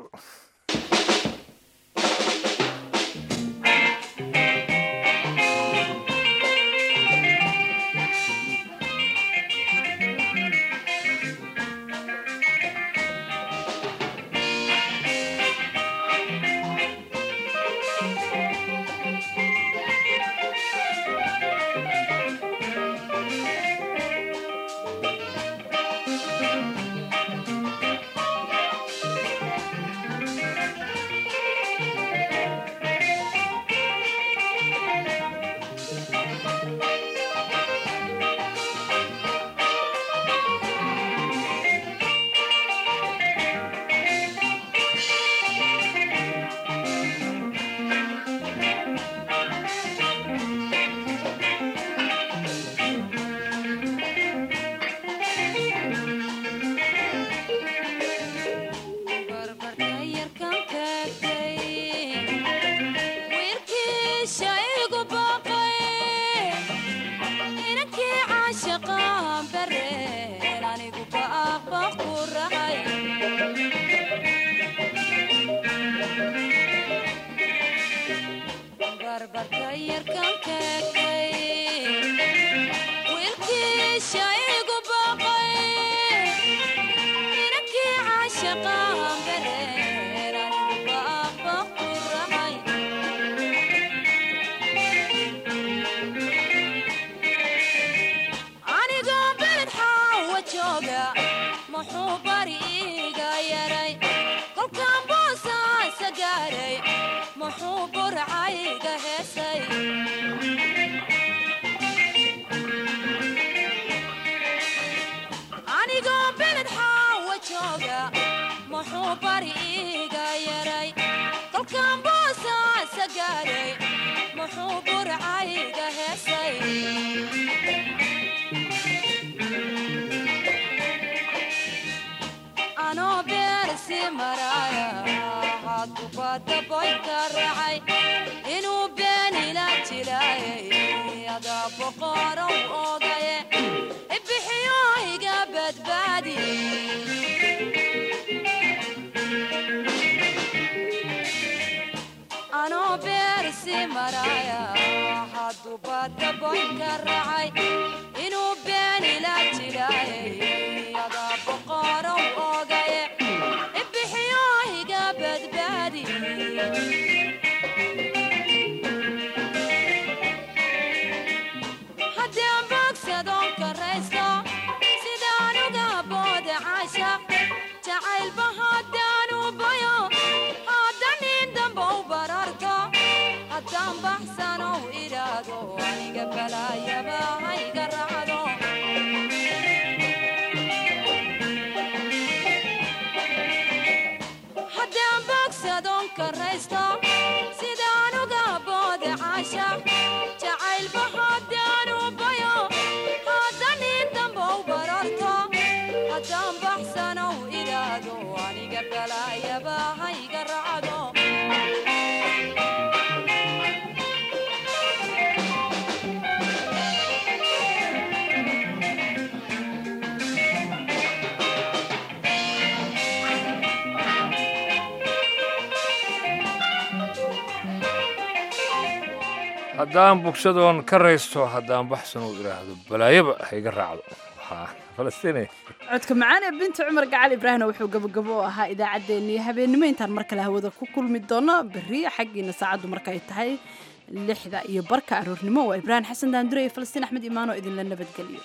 haddaan bugsadoon ka raysto haddaan baxsan uu idhaahdo balaayaba ha iga raacdo waxaa falastiinaya codka macaan ee binti cumar gacal ibraahimna wuxuu gabagabo u ahaa idaacaddeenii habeennimo intaan mar kale hawada ku kulmi doono berri xaggiina saacaddu markay tahay lixda iyo barka aroornimo waa ibraahim xasan daandure iyo falastiin axmed imaanoo idinla nabadgeliyo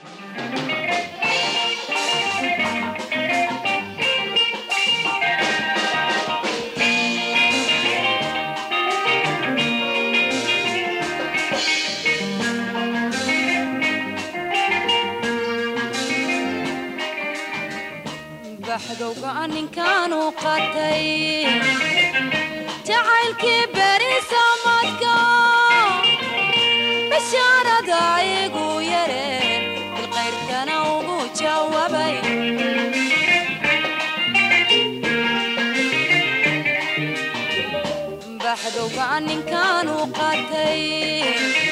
baxdowga ninkaanu qatay jacaylkii beri samadka bashaarada igu yareen bilqayrkana ugu jawaabay baxdowga ninkaanu qaatay